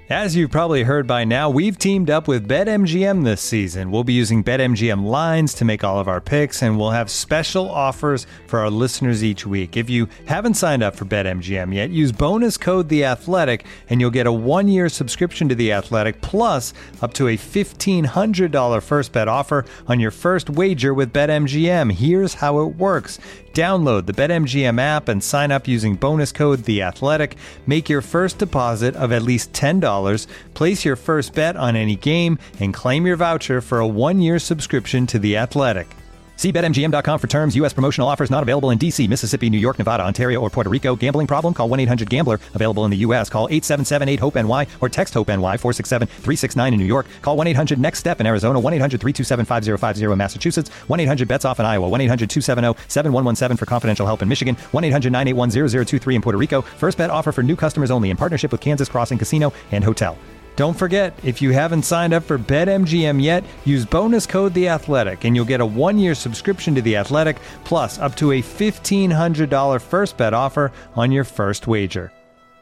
As you've probably heard by now, we've teamed up with BetMGM this season. We'll be using BetMGM lines to make all of our picks, and we'll have special offers for our listeners each week. If you haven't signed up for BetMGM yet, use bonus code The Athletic, and you'll get a 1-year subscription to The Athletic, plus up to a $1,500 first bet offer on your first wager with BetMGM. Here's how it works. Download the BetMGM app and sign up using bonus code The Athletic. Make your first deposit of at least $10. Place your first bet on any game and claim your voucher for a 1-year subscription to The Athletic. See BetMGM.com for terms. U.S. promotional offers not available in D.C., Mississippi, New York, Nevada, Ontario, or Puerto Rico. Gambling problem? Call 1-800-GAMBLER. Available in the U.S. Call 877-8-HOPE-NY or text HOPE-NY 467-369 in New York. Call 1-800-NEXT-STEP in Arizona. 1-800-327-5050 in Massachusetts. 1-800-BETS-OFF in Iowa. 1-800-270-7117 for confidential help in Michigan. 1-800-981-0023 in Puerto Rico. First bet offer for new customers only in partnership with Kansas Crossing Casino and Hotel. Don't forget, if you haven't signed up for BetMGM yet, use bonus code The Athletic, and you'll get a 1-year subscription to The Athletic, plus up to a $1,500 first bet offer on your first wager.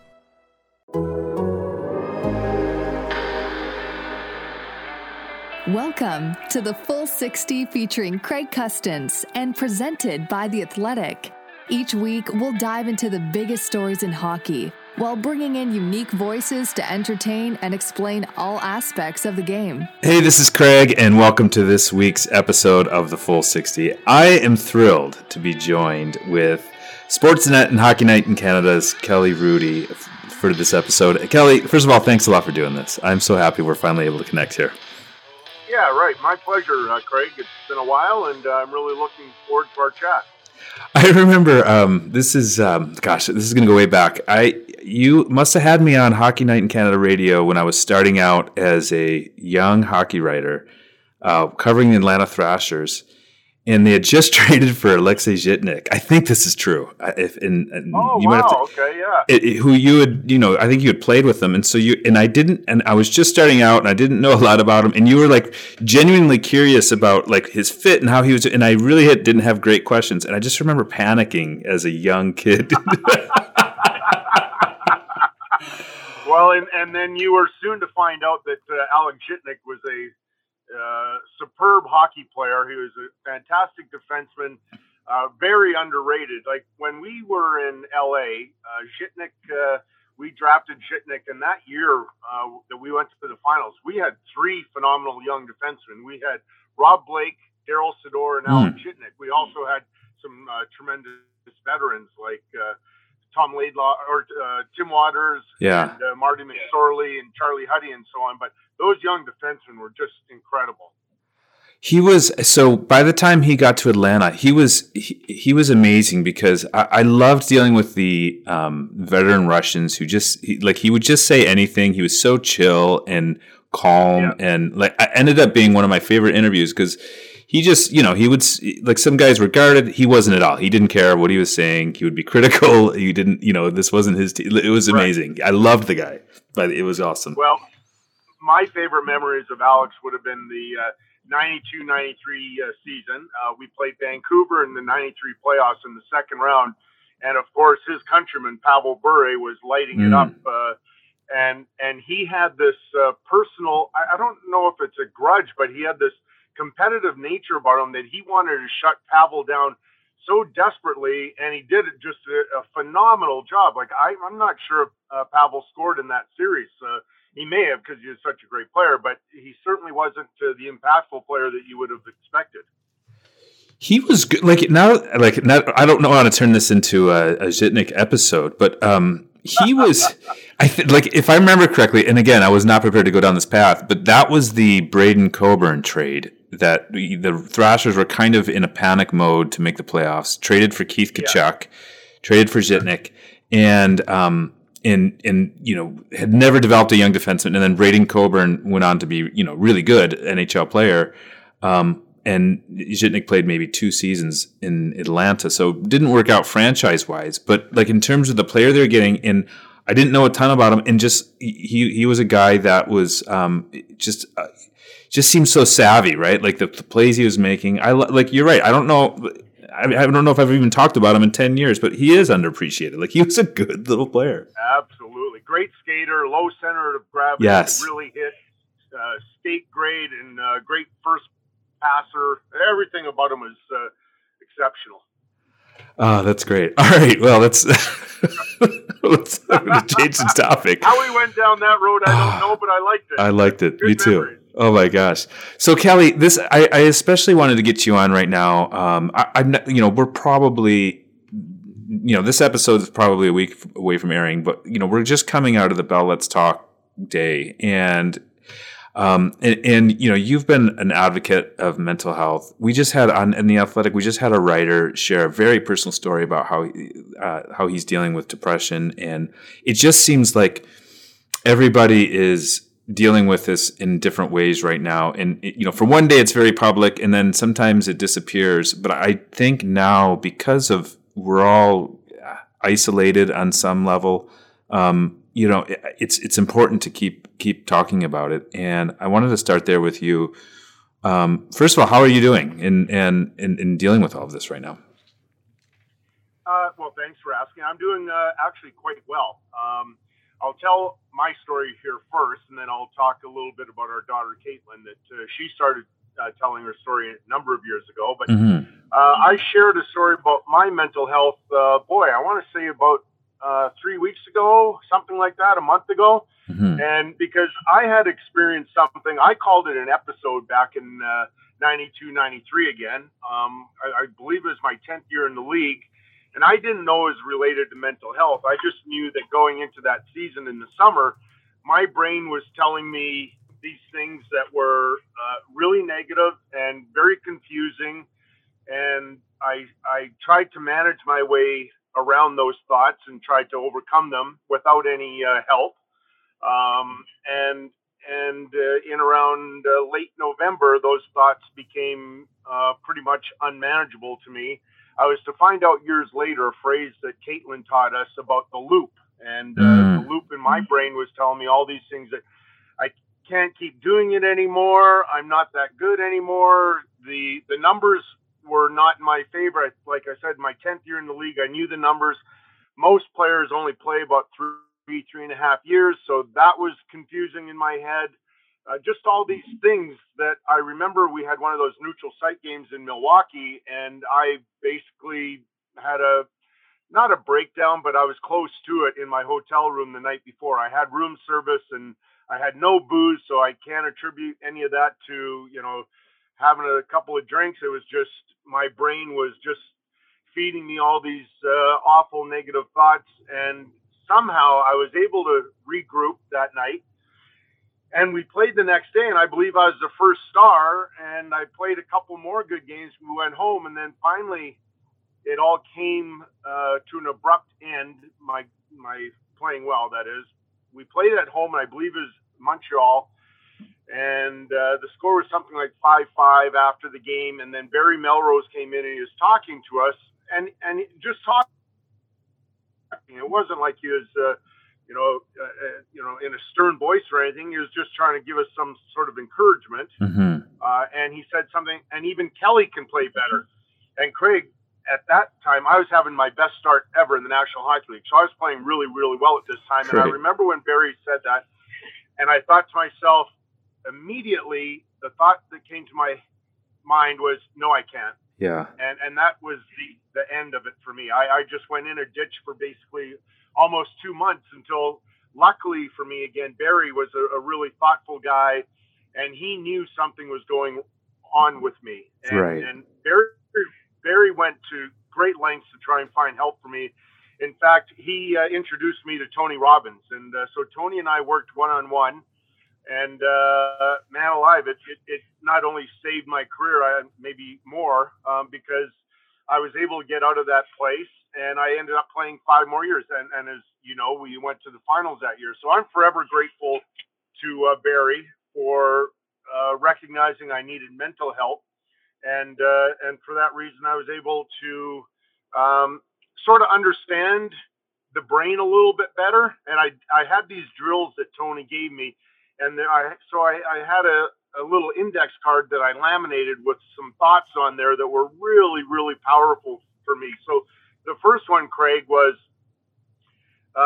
Welcome to the Full 60 featuring Craig Custance and presented by The Athletic. Each week, we'll dive into the biggest stories in hockey, while bringing in unique voices to entertain and explain all aspects of the game. Hey, this is Craig, and welcome to this week's episode of the Full 60. I am thrilled to be joined with Sportsnet and Hockey Night in Canada's Kelly Hrudey for this episode. Kelly, first of all, thanks a lot for doing this. I'm so happy we're finally able to connect here. Yeah, right. My pleasure, Craig. It's been a while, and I'm really looking forward to our chat. I remember this is going to go way back. You must have had me on Hockey Night in Canada radio when I was starting out as a young hockey writer, covering the Atlanta Thrashers, and they had just traded for Alexei Zhitnik. I think this is true. Okay, yeah. Who you had, I think you had played with them, and so I was just starting out, and I didn't know a lot about him, and you were like genuinely curious about like his fit and how he was, and I really didn't have great questions, and I just remember panicking as a young kid. Well, and then you were soon to find out that Alex Zhitnik was a superb hockey player. He was a fantastic defenseman, very underrated. Like when we were in LA, Zhitnik, we drafted Zhitnik, and that year that we went to the finals, we had 3 phenomenal young defensemen. We had Rob Blake, Daryl Sador, and Alex Zhitnik. We also had some tremendous veterans like Tom Laidlaw or Tim Waters, and Marty McSorley and Charlie Huddy and so on. But those young defensemen were just incredible. He was, so by the time he got to Atlanta, he was amazing because I loved dealing with the veteran Russians who he would just say anything. He was so chill and calm, and like I ended up being one of my favorite interviews because he just, he would, like some guys were guarded. He wasn't at all. He didn't care what he was saying. He would be critical. He didn't, this wasn't his team. It was amazing. Right. I loved the guy, but it was awesome. Well, my favorite memories of Alex would have been the 92-93 season. We played Vancouver in the 93 playoffs in the second round. And of course, his countryman, Pavel Bure, was lighting it up. And he had this personal, I don't know if it's a grudge, but he had this competitive nature about him that he wanted to shut Pavel down so desperately, and he did it just a phenomenal job. Like I'm not sure if Pavel scored in that series. He may have because he was such a great player, but he certainly wasn't the impactful player that you would have expected. He was good. I don't know how to turn this into a Zhitnik episode, but he was. If I remember correctly, and again, I was not prepared to go down this path, but that was the Braden Coburn trade that the Thrashers were kind of in a panic mode to make the playoffs. Traded for Keith Tkachuk, traded for Zhitnik, and had never developed a young defenseman. And then Braden Coburn went on to be, really good NHL player. And Zhitnik played maybe 2 seasons in Atlanta. So didn't work out franchise wise, but like in terms of the player they're getting, and I didn't know a ton about him. And just, he was a guy that was, just seemed so savvy, right? Like the plays he was making. You're right. I don't know if I've even talked about him in 10 years, but he is underappreciated. Like he was a good little player. Absolutely. great skater, low center of gravity, Yes. could really hit, skate great, and great first passer. Everything about him was exceptional. Oh, that's great. All right. Well, let's I'm going to change the topic. How we went down that road, I don't know, but I liked it. I liked it. Good Me too. memories. Oh my gosh. So Kelly, I especially wanted to get you on right now. I'm not, we're probably, this episode is probably a week away from airing, but we're just coming out of the Bell Let's Talk day, and you've been an advocate of mental health. We just had in The Athletic, we just had a writer share a very personal story about how he's dealing with depression, and it just seems like everybody is dealing with this in different ways right now. And for one day it's very public, and then sometimes it disappears. But I think now, because of we're all isolated on some level, it's important to keep talking about it. And I wanted to start there with you. First of all, how are you doing in dealing with all of this right now? Well, thanks for asking. I'm doing actually quite well. I'll tell my story here first, and then I'll talk a little bit about our daughter, Caitlin, that she started telling her story a number of years ago. But I shared a story about my mental health, I want to say about 3 weeks ago, something like that, a month ago. And because I had experienced something, I called it an episode back in 92, 93 again. I believe it was my 10th year in the league. And I didn't know it was related to mental health. I just knew that going into that season in the summer, my brain was telling me these things that were really negative and very confusing. And I tried to manage my way around those thoughts and tried to overcome them without any help. And in around late November, those thoughts became pretty much unmanageable to me. I was to find out years later a phrase that Caitlin taught us about the loop. And the loop in my brain was telling me all these things that I can't keep doing it anymore. I'm not that good anymore. The numbers were not in my favor. Like I said, my 10th year in the league, I knew the numbers. Most players only play about 3.5 years. So that was confusing in my head. Just all these things that I remember. We had one of those neutral site games in Milwaukee, and I basically had not a breakdown, but I was close to it in my hotel room the night before. I had room service and I had no booze, so I can't attribute any of that to, having a couple of drinks. It was just, my brain was just feeding me all these awful negative thoughts. And somehow I was able to regroup that night. And we played the next day, and I believe I was the first star, and I played a couple more good games. We went home, and then finally it all came to an abrupt end, my playing well, that is. We played at home, and I believe it was Montreal, and the score was something like 5-5 after the game, and then Barry Melrose came in, and he was talking to us, and just talking. It wasn't like he was in a stern voice or anything. He was just trying to give us some sort of encouragement. And he said something, and even Kelly can play better. And Craig, at that time, I was having my best start ever in the National Hockey League. So I was playing really, really well at this time. Great. And I remember when Barry said that, and I thought to myself, immediately, the thought that came to my mind was, no, I can't. Yeah. And that was the end of it for me. I just went in a ditch for basically almost 2 months until, luckily for me, again, Barry was a really thoughtful guy, and he knew something was going on with me. And, right. And Barry went to great lengths to try and find help for me. In fact, he introduced me to Tony Robbins. And so Tony and I worked one-on-one. And man alive, it not only saved my career, maybe more, because I was able to get out of that place, and I ended up playing 5 more years. And as you know, we went to the finals that year. So I'm forever grateful to Barry for recognizing I needed mental help. And for that reason, I was able to sort of understand the brain a little bit better. And I had these drills that Tony gave me. And then I had a little index card that I laminated with some thoughts on there that were really, really powerful for me. So the first one, Craig, was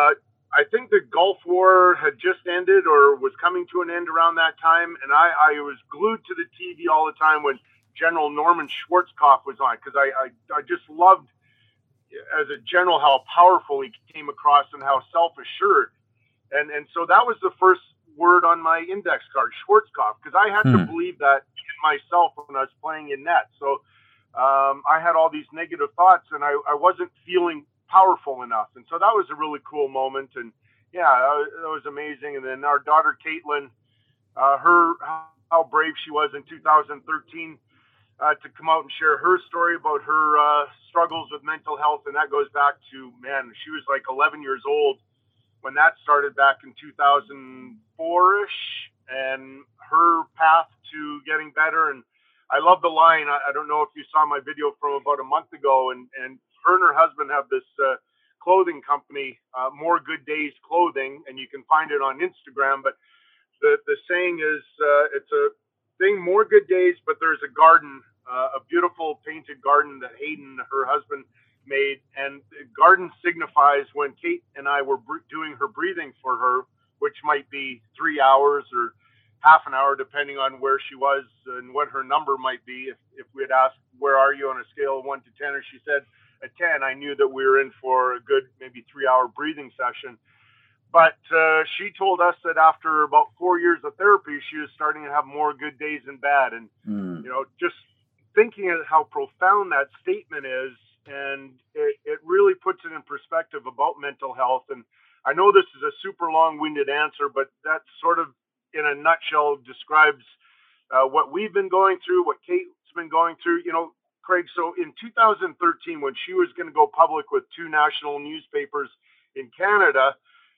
I think the Gulf War had just ended or was coming to an end around that time, and I was glued to the TV all the time when General Norman Schwarzkopf was on, because I just loved, as a general, how powerful he came across and how self-assured. And so that was the first word on my index card, Schwarzkopf, because I had to believe that in myself when I was playing in net. So I had all these negative thoughts, and I wasn't feeling powerful enough. And so that was a really cool moment. And yeah, that was amazing. And then our daughter, Caitlin, how brave she was in 2013 to come out and share her story about her struggles with mental health. And that goes back to, man, she was like 11 years old when that started back in 2004-ish, and her path to getting better. And I love the line. I don't know if you saw my video from about a month ago, and her and her husband have this clothing company, More Good Days Clothing, and you can find it on Instagram. But the saying is, it's a thing, more good days, but there's a garden, a beautiful painted garden that Hayden, her husband, made, and the garden signifies when Kate and I were doing her breathing for her, which might be 3 hours or half an hour, depending on where she was and what her number might be. If we had asked, where are you on a scale of 1 to 10, or she said a 10, I knew that we were in for a good, maybe 3 hour breathing session. But she told us that after about 4 years of therapy, she was starting to have more good days than bad. And, you know, just thinking of how profound that statement is, and it really puts it in perspective about mental health. And I know this is a super long-winded answer, but that sort of, in a nutshell, describes what we've been going through, what Kate's been going through. You know, Craig, so in 2013, when she was going to go public with 2 national newspapers in Canada,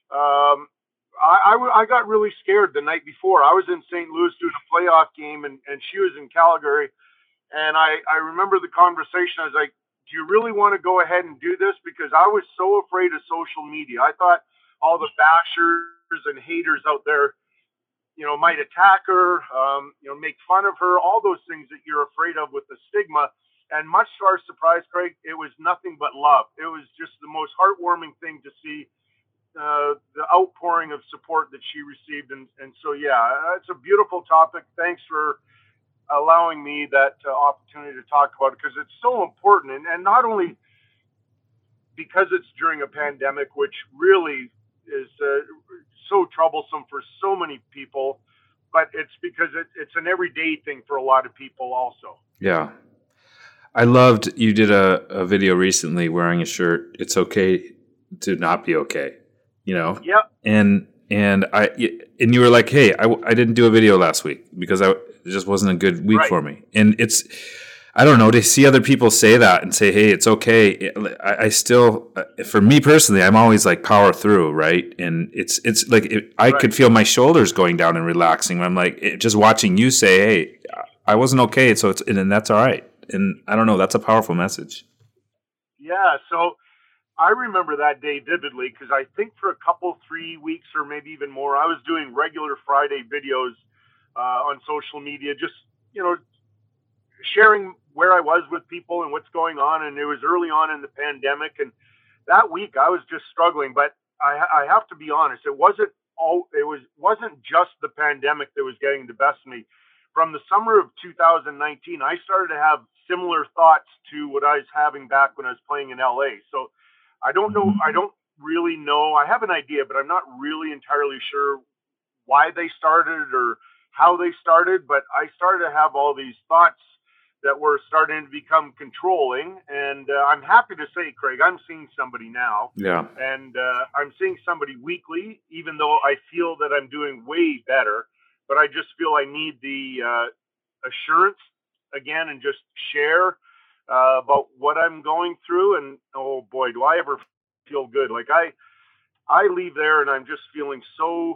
I got really scared the night before. I was in St. Louis doing a playoff game, and she was in Calgary. And I remember the conversation. I was like, do you really want to go ahead and do this? Because I was so afraid of social media. I thought all the bashers and haters out there, you know, might attack her, you know, make fun of her, all those things that you're afraid of with the stigma. And much to our surprise, Craig, it was nothing but love. It was just the most heartwarming thing to see, the outpouring of support that she received. And so, yeah, it's a beautiful topic. Thanks for allowing me that opportunity to talk about it, because it's so important. And not only because it's during a pandemic, which really is so troublesome for so many people, but it's because it's an everyday thing for a lot of people also. Yeah. I loved, you did a video recently wearing a shirt, "It's okay to not be okay," you know? Yep. And you were like, "Hey, I didn't do a video last week because it just wasn't a good week for me." And it's, I don't know, to see other people say that and say, "Hey, it's okay." I still, for me personally, I'm always like, power through, right? And it's like, I could feel my shoulders going down and relaxing. I'm like, just watching you say, "Hey, I wasn't okay, so and that's all right." And I don't know, that's a powerful message. Yeah. So I remember that day vividly, because I think for a couple, 3 weeks or maybe even more, I was doing regular Friday videos on social media, just, you know, sharing where I was with people and what's going on. And it was early on in the pandemic, and that week I was just struggling. But I have to be honest, it wasn't just the pandemic that was getting the best of me. From the summer of 2019, I started to have similar thoughts to what I was having back when I was playing in LA. So I don't know. I don't really know. I have an idea, but I'm not really entirely sure why they started or how they started. But I started to have all these thoughts that were starting to become controlling. And I'm happy to say, Craig, I'm seeing somebody now. Yeah. And I'm seeing somebody weekly, even though I feel that I'm doing way better. But I just feel I need the assurance again, and just share about what I'm going through. And oh boy, do I ever feel good. Like I leave there and I'm just feeling so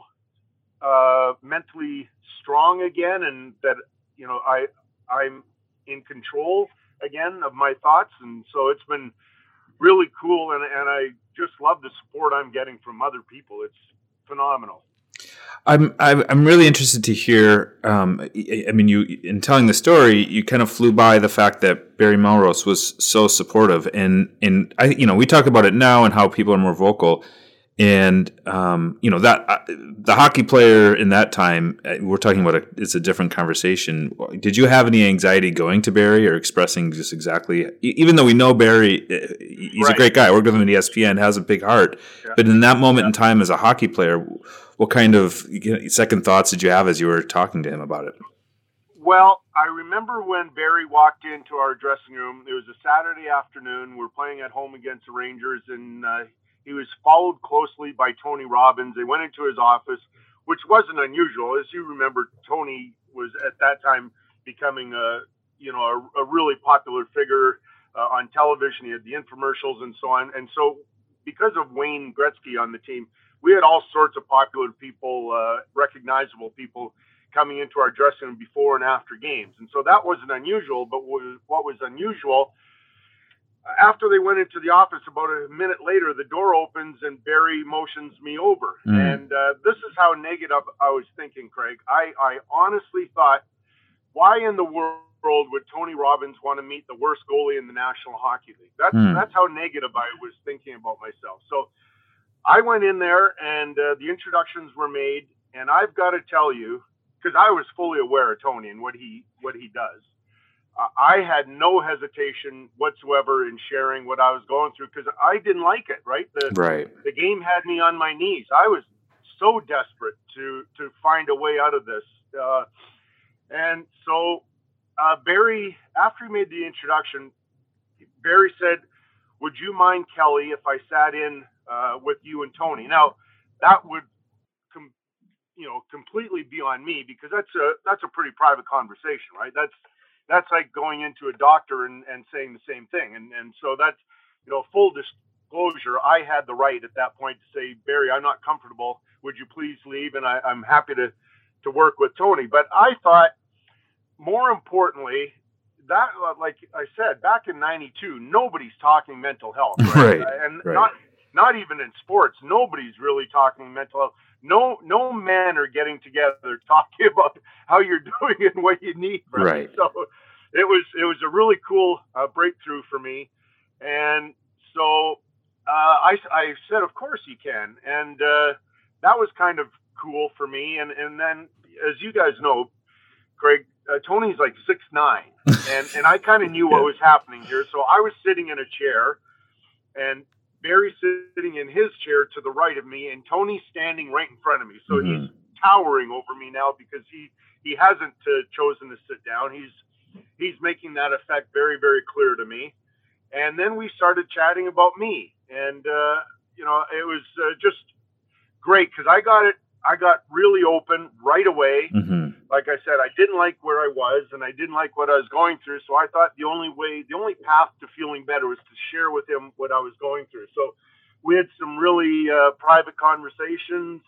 mentally strong again, and that, you know, I'm in control again of my thoughts. And so it's been really cool, and I just love the support I'm getting from other people. It's phenomenal. I'm really interested to hear. I mean, you, in telling the story, you kind of flew by the fact that Barry Melrose was so supportive, and I, you know, we talk about it now and how people are more vocal. And that the hockey player in that time, we're talking about it's a different conversation. Did you have any anxiety going to Barry or expressing just exactly? Even though we know Barry, he's a great guy. I worked with him at ESPN, has a big heart. Yeah. But in that moment in time, as a hockey player, what kind of second thoughts did you have as you were talking to him about it? Well, I remember when Barry walked into our dressing room. It was a Saturday afternoon. We're playing at home against the Rangers, and he was followed closely by Tony Robbins. They went into his office, which wasn't unusual. As you remember, Tony was at that time becoming a really popular figure on television. He had the infomercials and so on. And so because of Wayne Gretzky on the team, we had all sorts of popular people, recognizable people coming into our dressing room before and after games. And so that wasn't unusual, but what was unusual, after they went into the office, about a minute later, the door opens and Barry motions me over. And this is how negative I was thinking, Craig. I honestly thought, why in the world would Tony Robbins want to meet the worst goalie in the National Hockey League? That's how negative I was thinking about myself. So I went in there and the introductions were made. And I've got to tell you, because I was fully aware of Tony and what he does, I had no hesitation whatsoever in sharing what I was going through because I didn't like it, right? The game had me on my knees. I was so desperate to find a way out of this. And so Barry, after he made the introduction, Barry said, "Would you mind, Kelly, if I sat in with you and Tony?" Now, that would completely be on me because that's a pretty private conversation, right? That's like going into a doctor and saying the same thing. And so that's, full disclosure, I had the right at that point to say, "Barry, I'm not comfortable. Would you please leave?" And I'm happy to work with Tony. But I thought, more importantly, that, like I said, back in 92, nobody's talking mental health. Right? And not even in sports, nobody's really talking mental health. No men are getting together talking about how you're doing and what you need. Right. So it was a really cool breakthrough for me. And so I said, of course you can. And that was kind of cool for me. And then, as you guys know, Craig, Tony's like 6'9", and I kind of knew what was happening here. So I was sitting in a chair, and Barry's sitting in his chair to the right of me, and Tony's standing right in front of me. So he's towering over me now because he hasn't chosen to sit down. He's making that effect very, very clear to me. And then we started chatting about me, and it was just great because I got really open right away. Like I said, I didn't like where I was and I didn't like what I was going through. So I thought the only path to feeling better was to share with him what I was going through. So we had some really private conversations.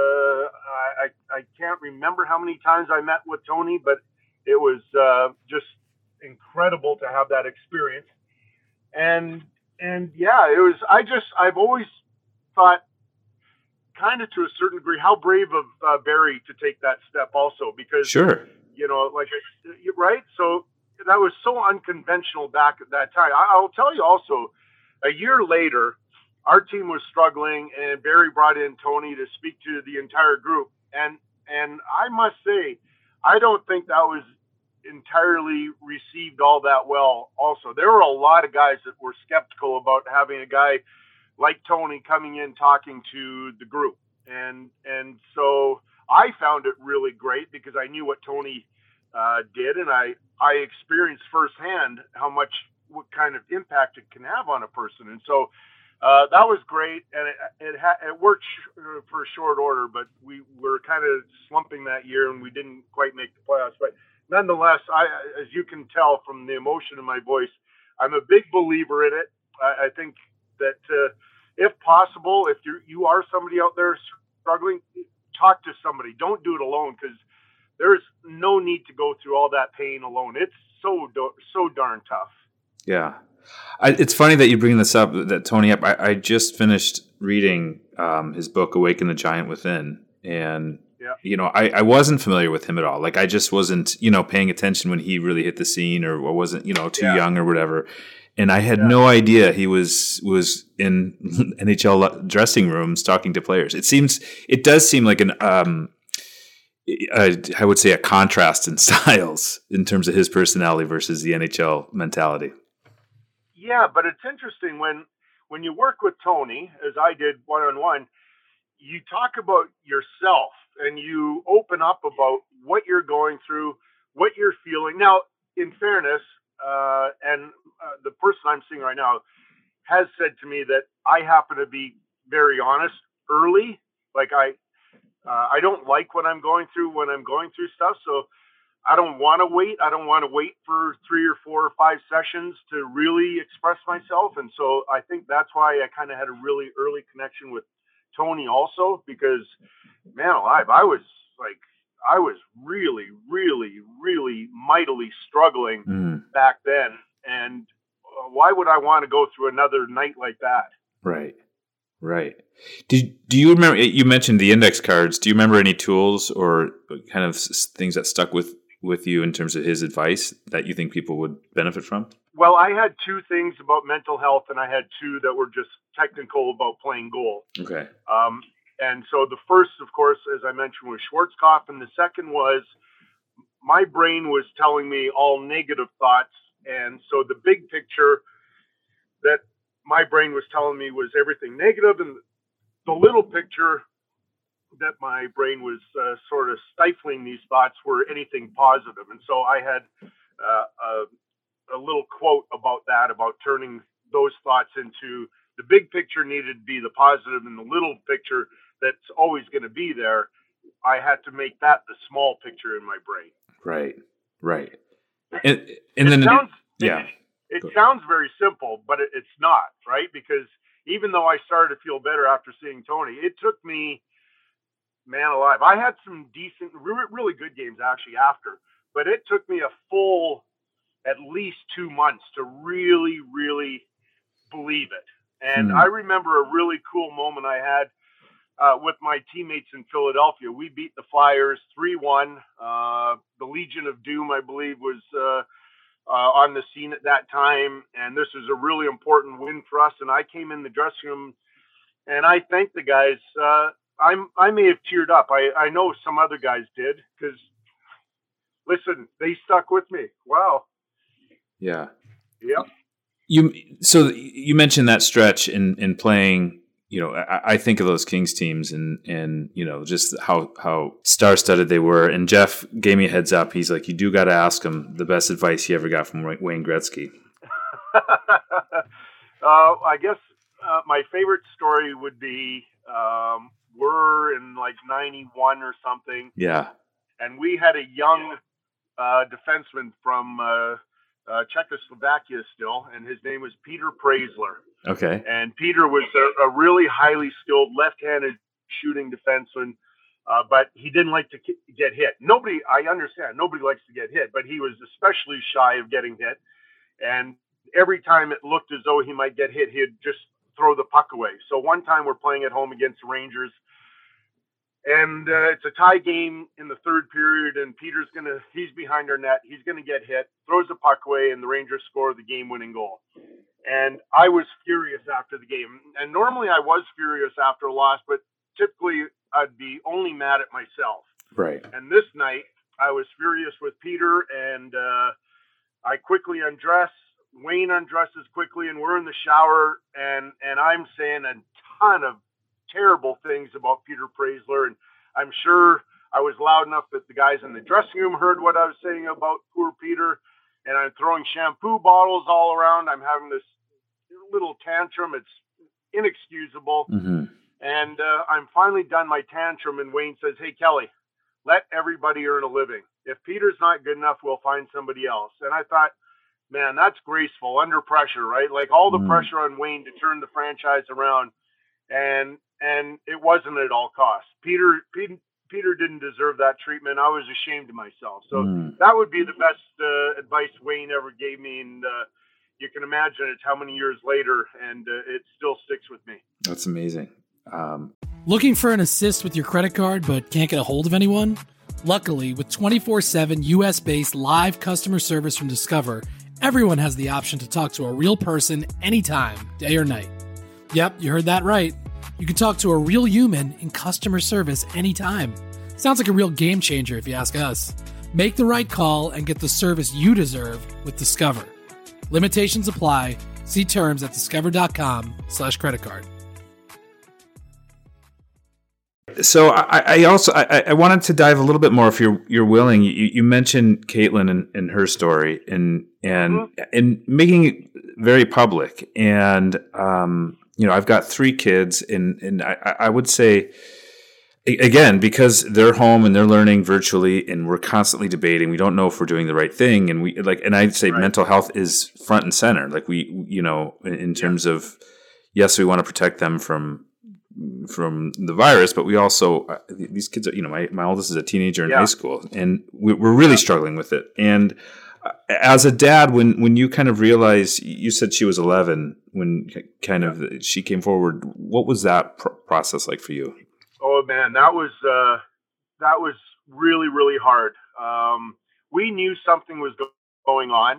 I can't remember how many times I met with Tony, but it was just incredible to have that experience. And yeah, it was, I've always thought, kind of to a certain degree, how brave of Barry to take that step also, because, right? So that was so unconventional back at that time. I'll tell you also, a year later, our team was struggling and Barry brought in Tony to speak to the entire group. And I must say, I don't think that was entirely received all that well. Also, there were a lot of guys that were skeptical about having a guy like Tony coming in talking to the group. And so I found it really great because I knew what Tony did, and I experienced firsthand what kind of impact it can have on a person. And so that was great, and it worked for a short order, but we were kind of slumping that year and we didn't quite make the playoffs. But nonetheless, as you can tell from the emotion in my voice, I'm a big believer in it. I think that if possible, if you are somebody out there struggling, talk to somebody. Don't do it alone, because there's no need to go through all that pain alone. It's so darn tough. Yeah. It's funny that you bring this up, that Tony up. I just finished reading his book, Awaken the Giant Within. And, I wasn't familiar with him at all. Like, I just wasn't, paying attention when he really hit the scene, or wasn't, too young or whatever. And I had no idea he was in NHL dressing rooms talking to players. It does seem like I would say a contrast in styles in terms of his personality versus the NHL mentality. Yeah, but it's interesting when you work with Tony, as I did one-on-one, you talk about yourself and you open up about what you're going through, what you're feeling. Now, in fairness, the person I'm seeing right now has said to me that I happen to be very honest early. Like I don't like what I'm going through when I'm going through stuff. So I don't want to wait. I don't want to wait for 3 or 4 or 5 sessions to really express myself. And so I think that's why I kind of had a really early connection with Tony also, because man alive, I was really, really, really mightily struggling back then. And why would I want to go through another night like that? Right. Do you remember, you mentioned the index cards. Do you remember any tools or kind of things that stuck with you in terms of his advice that you think people would benefit from? Well, I had 2 things about mental health, and I had 2 that were just technical about playing goal. Okay. And so the first, of course, as I mentioned, was Schwarzkopf, and the second was my brain was telling me all negative thoughts. And so the big picture that my brain was telling me was everything negative, and the little picture that my brain was sort of stifling these thoughts were anything positive. And so I had a little quote about that, about turning those thoughts into the big picture needed to be the positive, and the little picture that's always going to be there, I had to make that the small picture in my brain. Right. And then it sounds very simple, but it's not, right? Because even though I started to feel better after seeing Tony, it took me, man alive, I had some decent, really good games actually after, but it took me a full at least 2 months to really, really believe it. And I remember a really cool moment I had with my teammates in Philadelphia. We beat the Flyers 3-1. The Legion of Doom, I believe, was on the scene at that time, and this is a really important win for us. And I came in the dressing room, and I thanked the guys. I may have teared up. I know some other guys did, because, listen, they stuck with me. Wow. Yeah. Yep. You mentioned that stretch in playing. You know, I think of those Kings teams and you know, just how star-studded they were. And Jeff gave me a heads up. He's like, you do got to ask him the best advice he ever got from Wayne Gretzky. I guess my favorite story would be we're in like 91 or something. Yeah. And we had a young defenseman from Czechoslovakia still, and his name was Peter Praisler. Okay. And Peter was a really highly skilled left-handed shooting defenseman, but he didn't like to get hit. I understand, nobody likes to get hit, but he was especially shy of getting hit. And every time it looked as though he might get hit, he'd just throw the puck away. So one time we're playing at home against the Rangers, and it's a tie game in the third period, and he's behind our net. He's going to get hit, throws the puck away, and the Rangers score the game-winning goal. And I was furious after the game. And normally I was furious after a loss, but typically I'd be only mad at myself. Right. And this night I was furious with Peter, and I quickly undress. Wayne undresses quickly, and we're in the shower, and I'm saying a ton of terrible things about Peter Praisler, and I'm sure I was loud enough that the guys in the dressing room heard what I was saying about poor Peter, and I'm throwing shampoo bottles all around. I'm having this little tantrum. It's inexcusable. Mm-hmm. And I'm finally done my tantrum, and Wayne says, hey, Kelly, let everybody earn a living. If Peter's not good enough, we'll find somebody else. And I thought, man, that's graceful under pressure, right? Like all the pressure on Wayne to turn the franchise around, and it wasn't at all costs. Peter didn't deserve that treatment. I was ashamed of myself. So that would be the best advice Wayne ever gave me. And you can imagine it's how many years later, and it still sticks with me. That's amazing. Looking for an assist with your credit card but can't get a hold of anyone? Luckily, with 24/7 US-based live customer service from Discover, everyone has the option to talk to a real person anytime, day or night. Yep, you heard that right. You can talk to a real human in customer service anytime. Sounds like a real game changer if you ask us. Make the right call and get the service you deserve with Discover. Limitations apply. See terms at discover.com/creditcard. So I wanted to dive a little bit more, if you're willing. You mentioned Caitlin and her story and making it very public. And I've got 3 kids, and I would say, again, because they're home and they're learning virtually, and we're constantly debating. We don't know if we're doing the right thing, and I'd say mental health is front and center. Like in terms of, yes, we want to protect them from the virus, but we also these kids are, my oldest is a teenager in high school, and we're really struggling with it. And as a dad, when you kind of realized, you said she was 11 when kind of she came forward, what was that process like for you? Oh man, that was really, really hard. We knew something was going on.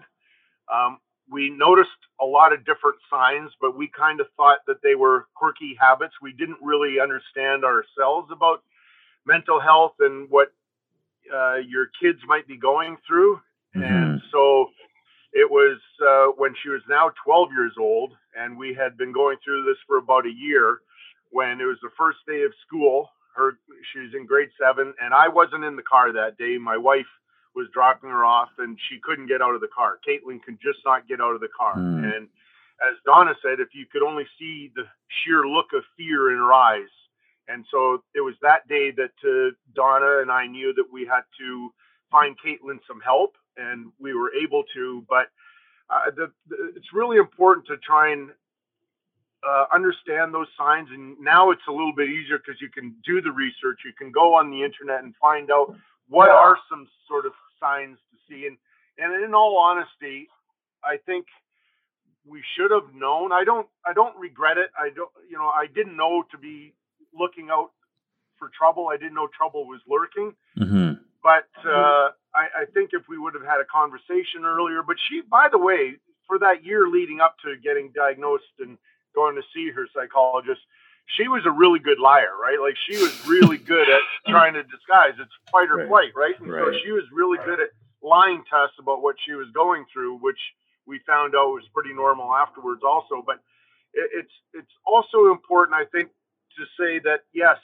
We noticed a lot of different signs, but we kind of thought that they were quirky habits. We didn't really understand ourselves about mental health and what your kids might be going through. Mm-hmm. And so it was when she was now 12 years old, and we had been going through this for about a year, when it was the first day of school. She was in grade 7, and I wasn't in the car that day. My wife was dropping her off, and she couldn't get out of the car. Caitlin could just not get out of the car. And as Donna said, if you could only see the sheer look of fear in her eyes. And so it was that day that Donna and I knew that we had to find Caitlin some help, and we were able to. But it's really important to try and understand those signs. And now it's a little bit easier because you can do the research. You can go on the internet and find out what are some sort of signs to see. And in all honesty, I think we should have known. I don't regret it. I didn't know to be looking out for trouble. I didn't know trouble was lurking. Mm-hmm. But I think if we would have had a conversation earlier, but she, by the way, for that year leading up to getting diagnosed and going to see her psychologist, she was a really good liar, right? Like, she was really good at trying to disguise. It's fight or flight, right? And so she was really good at lying to us about what she was going through, which we found out was pretty normal afterwards also. But it's also important, I think, to say that, yes,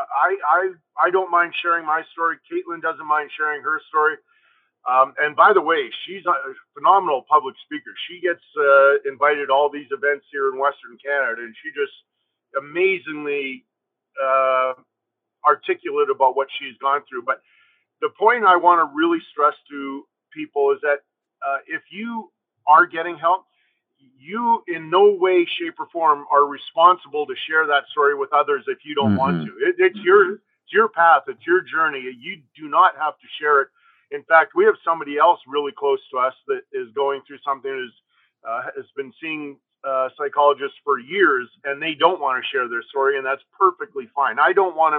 I don't mind sharing my story. Caitlin doesn't mind sharing her story. And by the way, she's a phenomenal public speaker. She gets invited to all these events here in Western Canada, and she just amazingly articulate about what she's gone through. But the point I want to really stress to people is that if you are getting help, you in no way, shape, or form are responsible to share that story with others if you don't want to. It's your path. It's your journey. You do not have to share it. In fact, we have somebody else really close to us that is going through something, has been seeing psychologists for years, and they don't want to share their story, and that's perfectly fine. I don't want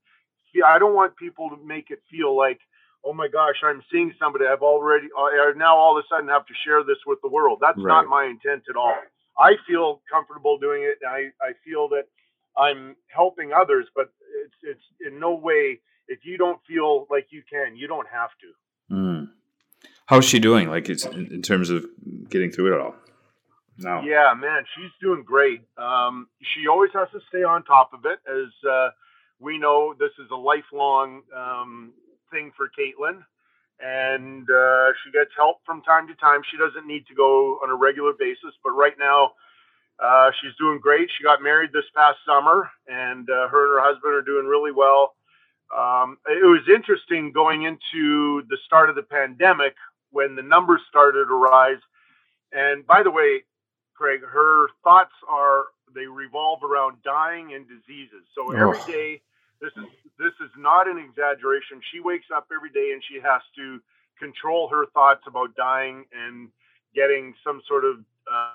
people to make it feel like, oh my gosh, I'm seeing somebody I now all of a sudden have to share this with the world. That's not my intent at all. I feel comfortable doing it. And I feel that I'm helping others, but it's in no way, if you don't feel like you don't have to. How's she doing? Like, it's in terms of getting through it all now? Yeah, man, she's doing great. She always has to stay on top of it. As we know, this is a lifelong thing for Caitlin, and she gets help from time to time. She doesn't need to go on a regular basis, but right now she's doing great. She got married this past summer, and her and her husband are doing really well. It was interesting going into the start of the pandemic when the numbers started to rise. And by the way, Craig, her thoughts they revolve around dying and diseases. So every day, this is not an exaggeration. She wakes up every day and she has to control her thoughts about dying and getting some sort of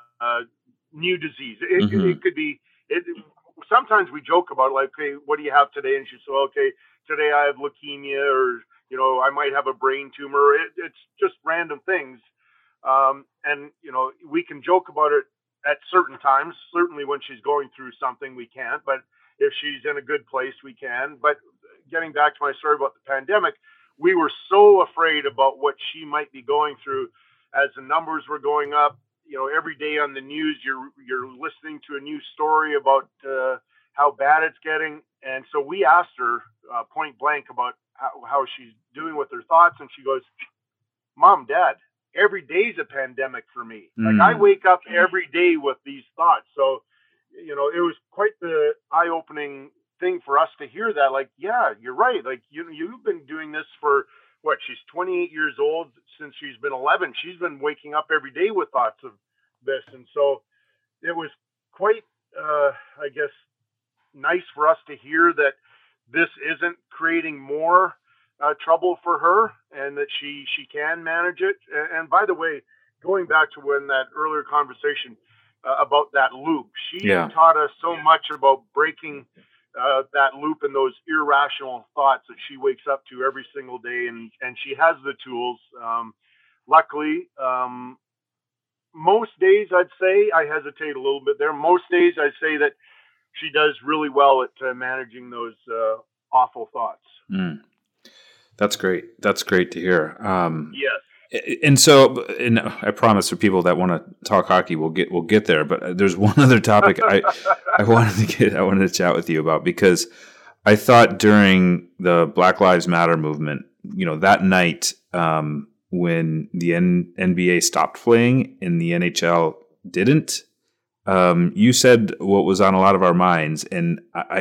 new disease. It could be. Sometimes we joke about, like, okay, what do you have today? And she said, okay, today I have leukemia, or I might have a brain tumor. It's just random things. And, we can joke about it at certain times. Certainly when she's going through something, we can't. But if she's in a good place, we can. But getting back to my story about the pandemic, we were so afraid about what she might be going through as the numbers were going up. Every day on the news, you're listening to a new story about how bad it's getting. And so we asked her point blank about how she's doing with her thoughts. And she goes, Mom, Dad, every day's a pandemic for me. Like, I wake up every day with these thoughts. So, it was quite the eye-opening thing for us to hear that. Like, yeah, you're right. Like, you've been doing this for what? She's 28 years old. Since she's been 11, she's been waking up every day with thoughts of this. And so it was quite, I guess, nice for us to hear that this isn't creating more trouble for her, and that she can manage it. And by the way, going back to when that earlier conversation about that loop, she taught us so much about breaking that loop and those irrational thoughts that she wakes up to every single day, and she has the tools. Luckily, most days I'd say, I hesitate a little bit there. Most days I'd say that she does really well at managing those awful thoughts. That's great. That's great to hear. Yes. And so, I promise for people that want to talk hockey, we'll get there. But there's one other topic I wanted to chat with you about, because I thought during the Black Lives Matter movement, that night when the NBA stopped playing and the NHL didn't, you said what was on a lot of our minds, and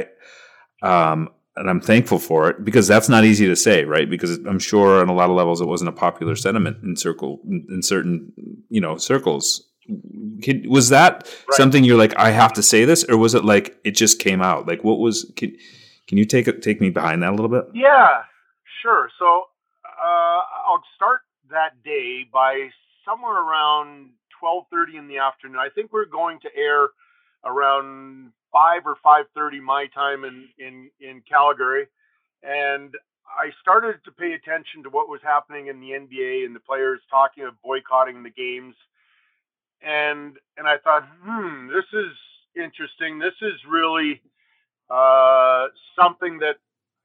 and I'm thankful for it, because that's not easy to say, right? Because I'm sure on a lot of levels it wasn't a popular sentiment in certain circles. Was that something you're like, I have to say this, or was it like it just came out? Like, what was? Can you take me behind that a little bit? Yeah, sure. So I'll start that day by somewhere around 12:30 in the afternoon. I think we're going to air around 5 or 5:30 my time in Calgary, and I started to pay attention to what was happening in the NBA and the players talking of boycotting the games, and I thought, this is interesting. This is really something that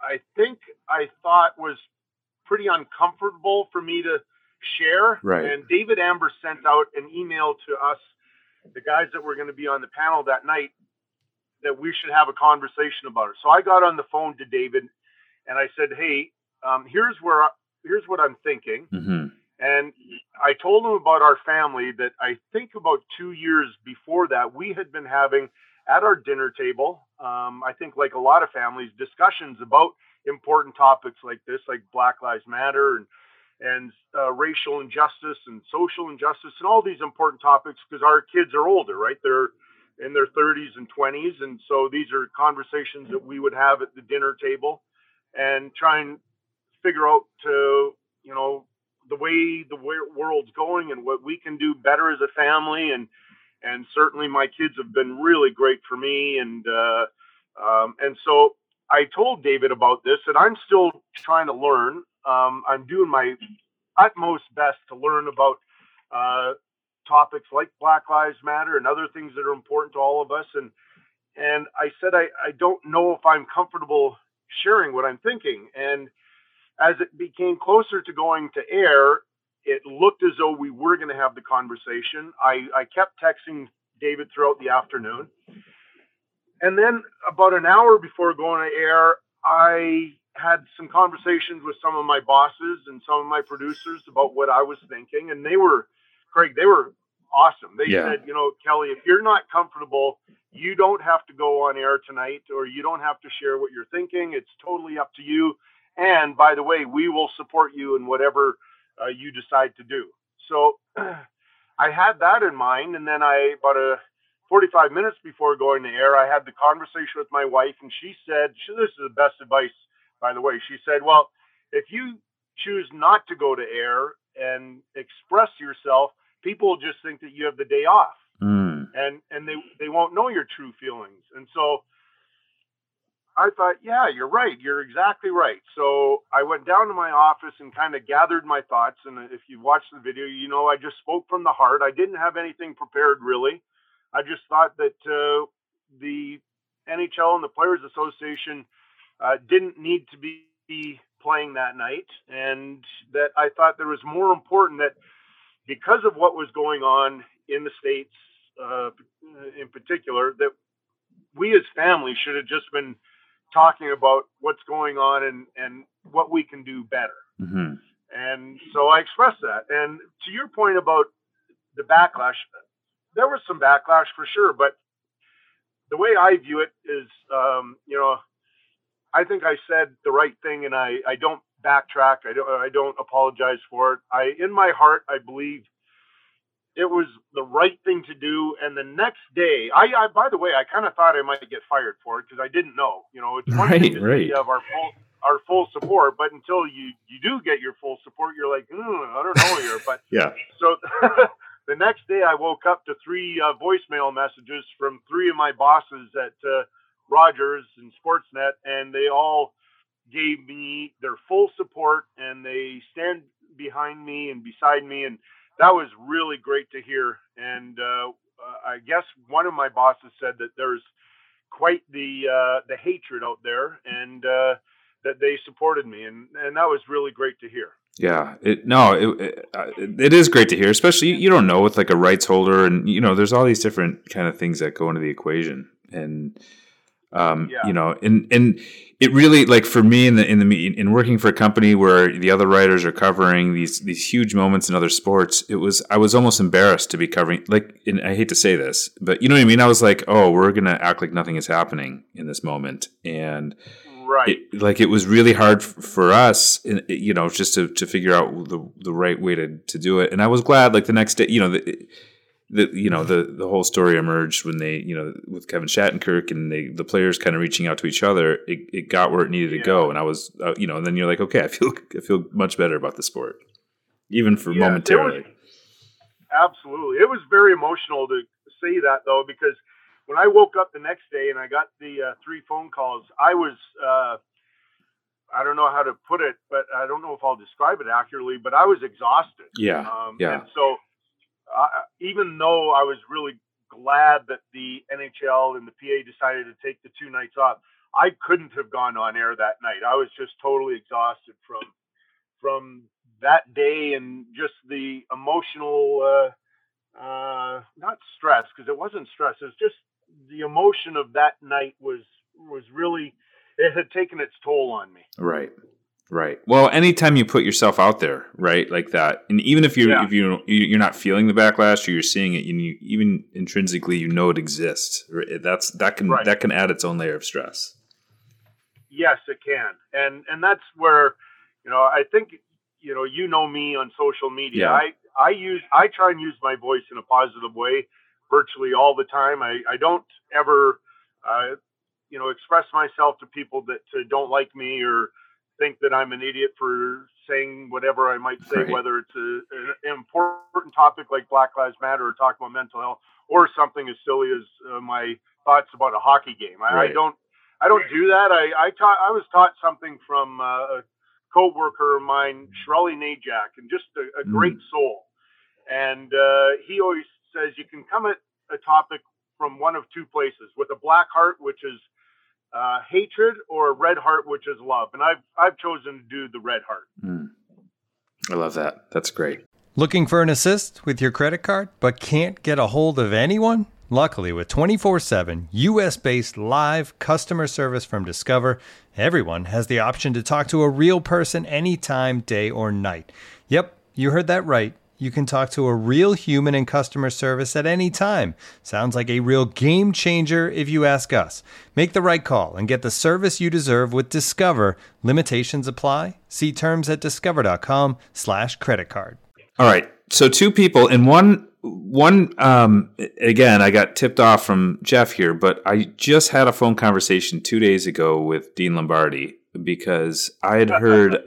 I thought was pretty uncomfortable for me to share. Right. And David Amber sent out an email to us, the guys that were going to be on the panel that night, that we should have a conversation about it. So I got on the phone to David and I said, hey, here's what I'm thinking. Mm-hmm. And I told him about our family, that I think about 2 years before that, we had been having at our dinner table, I think like a lot of families, discussions about important topics like this, like Black Lives Matter and racial injustice and social injustice and all these important topics, because our kids are older, right? They're in their 30s and 20s. And so these are conversations that we would have at the dinner table and try and figure out the way the world's going and what we can do better as a family. And certainly my kids have been really great for me. And so I told David about this, and I'm still trying to learn. I'm doing my utmost best to learn about topics like Black Lives Matter and other things that are important to all of us. And I said, I don't know if I'm comfortable sharing what I'm thinking. And as it became closer to going to air, it looked as though we were going to have the conversation. I kept texting David throughout the afternoon. And then about an hour before going to air, I had some conversations with some of my bosses and some of my producers about what I was thinking. And they were awesome. They said, Kelly, if you're not comfortable, you don't have to go on air tonight, or you don't have to share what you're thinking. It's totally up to you. And by the way, we will support you in whatever you decide to do. So I had that in mind. And then about 45 minutes before going to air, I had the conversation with my wife, and she said, this is the best advice, by the way. She said, well, if you choose not to go to air and express yourself, people will just think that you have the day off, and they won't know your true feelings. And so I thought, yeah, you're right. You're exactly right. So I went down to my office and kind of gathered my thoughts. And if you watch the video, you know, I just spoke from the heart. I didn't have anything prepared, really. I just thought that the NHL and the Players Association didn't need to be playing that night. And that I thought there was more important that because of what was going on in the States in particular, that we as families should have just been talking about what's going on and what we can do better. Mm-hmm. And so I expressed that. And to your point about the backlash, there was some backlash for sure, but the way I view it is, you know, I think I said the right thing, and I don't backtrack. I don't apologize for it. In my heart, I believe it was the right thing to do. And the next day, I by the way, I kind of thought I might get fired for it because I didn't know. You know, it's one thing to have our full support, but until you do get your full support, you're like, I don't know here. But yeah. So the next day, I woke up to 3 voicemail messages from 3 of my bosses at Rogers and Sportsnet, and they all gave me their full support, and they stand behind me and beside me, and that was really great to hear. And I guess one of my bosses said that there's quite the hatred out there, and that they supported me, and that was really great to hear. Yeah, it is great to hear, especially you don't know with like a rights holder, and you know there's all these different kind of things that go into the equation, and you know, and it really, like for me in working for a company where the other writers are covering these huge moments in other sports, I was almost embarrassed to be covering, like, and I hate to say this, but you know what I mean? I was like, oh, we're going to act like nothing is happening in this moment. And right. It was really hard for us, you know, just to figure out the right way to do it. And I was glad, like the next day, you know, the whole story emerged when they, you know, with Kevin Shattenkirk and the players kind of reaching out to each other, it got where it needed to go. And I was, you know, and then you're like, okay, I feel much better about the sport, even for momentarily. Absolutely. It was very emotional to say that though, because when I woke up the next day and I got the 3 phone calls, I was, I don't know how to put it, but I don't know if I'll describe it accurately, but I was exhausted. Yeah. And so, even though I was really glad that the NHL and the PA decided to take the 2 nights off, I couldn't have gone on air that night. I was just totally exhausted from that day and just the emotional, not stress, because it wasn't stress. It was just the emotion of that night was really, it had taken its toll on me. Right. Right. Well, anytime you put yourself out there, right, like that, and even if you're not feeling the backlash or you're seeing it, and you even intrinsically you know it exists, that can add its own layer of stress. Yes, it can, and that's where, you know, I think, you know me on social media. Yeah. I try and use my voice in a positive way, virtually all the time. I don't ever, express myself to people that don't like me or think that I'm an idiot for saying whatever I might say, right. Whether it's an important topic like Black Lives Matter or talking about mental health, or something as silly as my thoughts about a hockey game. Right. I don't do that. I was taught something from a co-worker of mine, Shirley Najak, and just a great soul. And he always says you can come at a topic from one of 2 places, with a black heart, which is hatred, or a red heart, which is love. And I've chosen to do the red heart. I love that. That's great. Looking for an assist with your credit card, but can't get a hold of anyone? Luckily, with 24/7 U.S.-based live customer service from Discover, everyone has the option to talk to a real person anytime, day or night. Yep, you heard that right. You can talk to a real human in customer service at any time. Sounds like a real game changer if you ask us. Make the right call and get the service you deserve with Discover. Limitations apply. See terms at discover.com/creditcard. All right. So 2 people, and one again, I got tipped off from Jeff here, but I just had a phone conversation 2 days ago with Dean Lombardi, because I had heard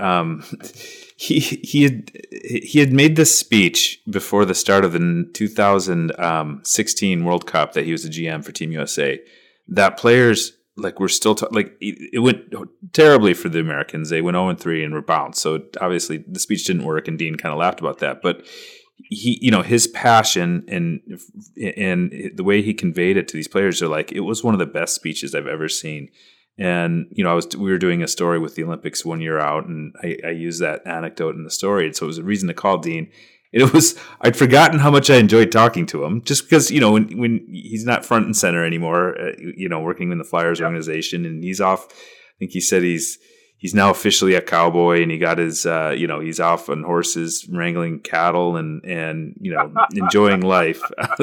he had made this speech before the start of the 2016 World Cup that he was the GM for Team USA, that players like we're still like it went terribly for the Americans. They went 0-3 and were bounced. So obviously the speech didn't work, and Dean kind of laughed about that. But he, his passion and the way he conveyed it to these players are like, it was one of the best speeches I've ever seen. And we were doing a story with the Olympics 1 year out, and I used that anecdote in the story, and so it was a reason to call Dean. I'd forgotten how much I enjoyed talking to him, just because, when he's not front and center anymore, working in the Flyers organization, and he's off. I think he said he's now officially a cowboy, and he got his, he's off on horses, wrangling cattle and enjoying life.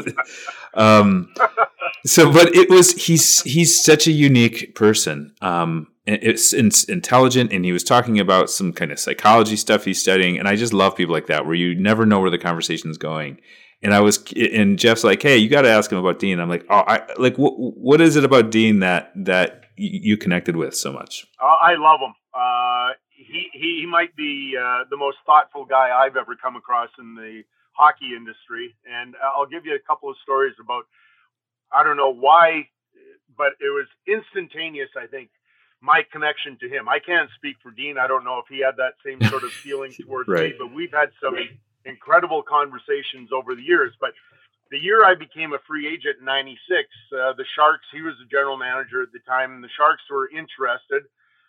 But he's such a unique person. It's intelligent, and he was talking about some kind of psychology stuff he's studying, and I just love people like that, where you never know where the conversation is going. And Jeff's like, "Hey, you got to ask him about Dean." I'm like, "Oh, what is it about Dean that you connected with so much?" I love him. He might be the most thoughtful guy I've ever come across in the hockey industry, and I'll give you a couple of stories about. I don't know why, but it was instantaneous, I think, my connection to him. I can't speak for Dean. I don't know if he had that same sort of feeling towards right. me, but we've had some incredible conversations over the years. But the year I became a free agent in '96, the Sharks, he was the general manager at the time, and the Sharks were interested.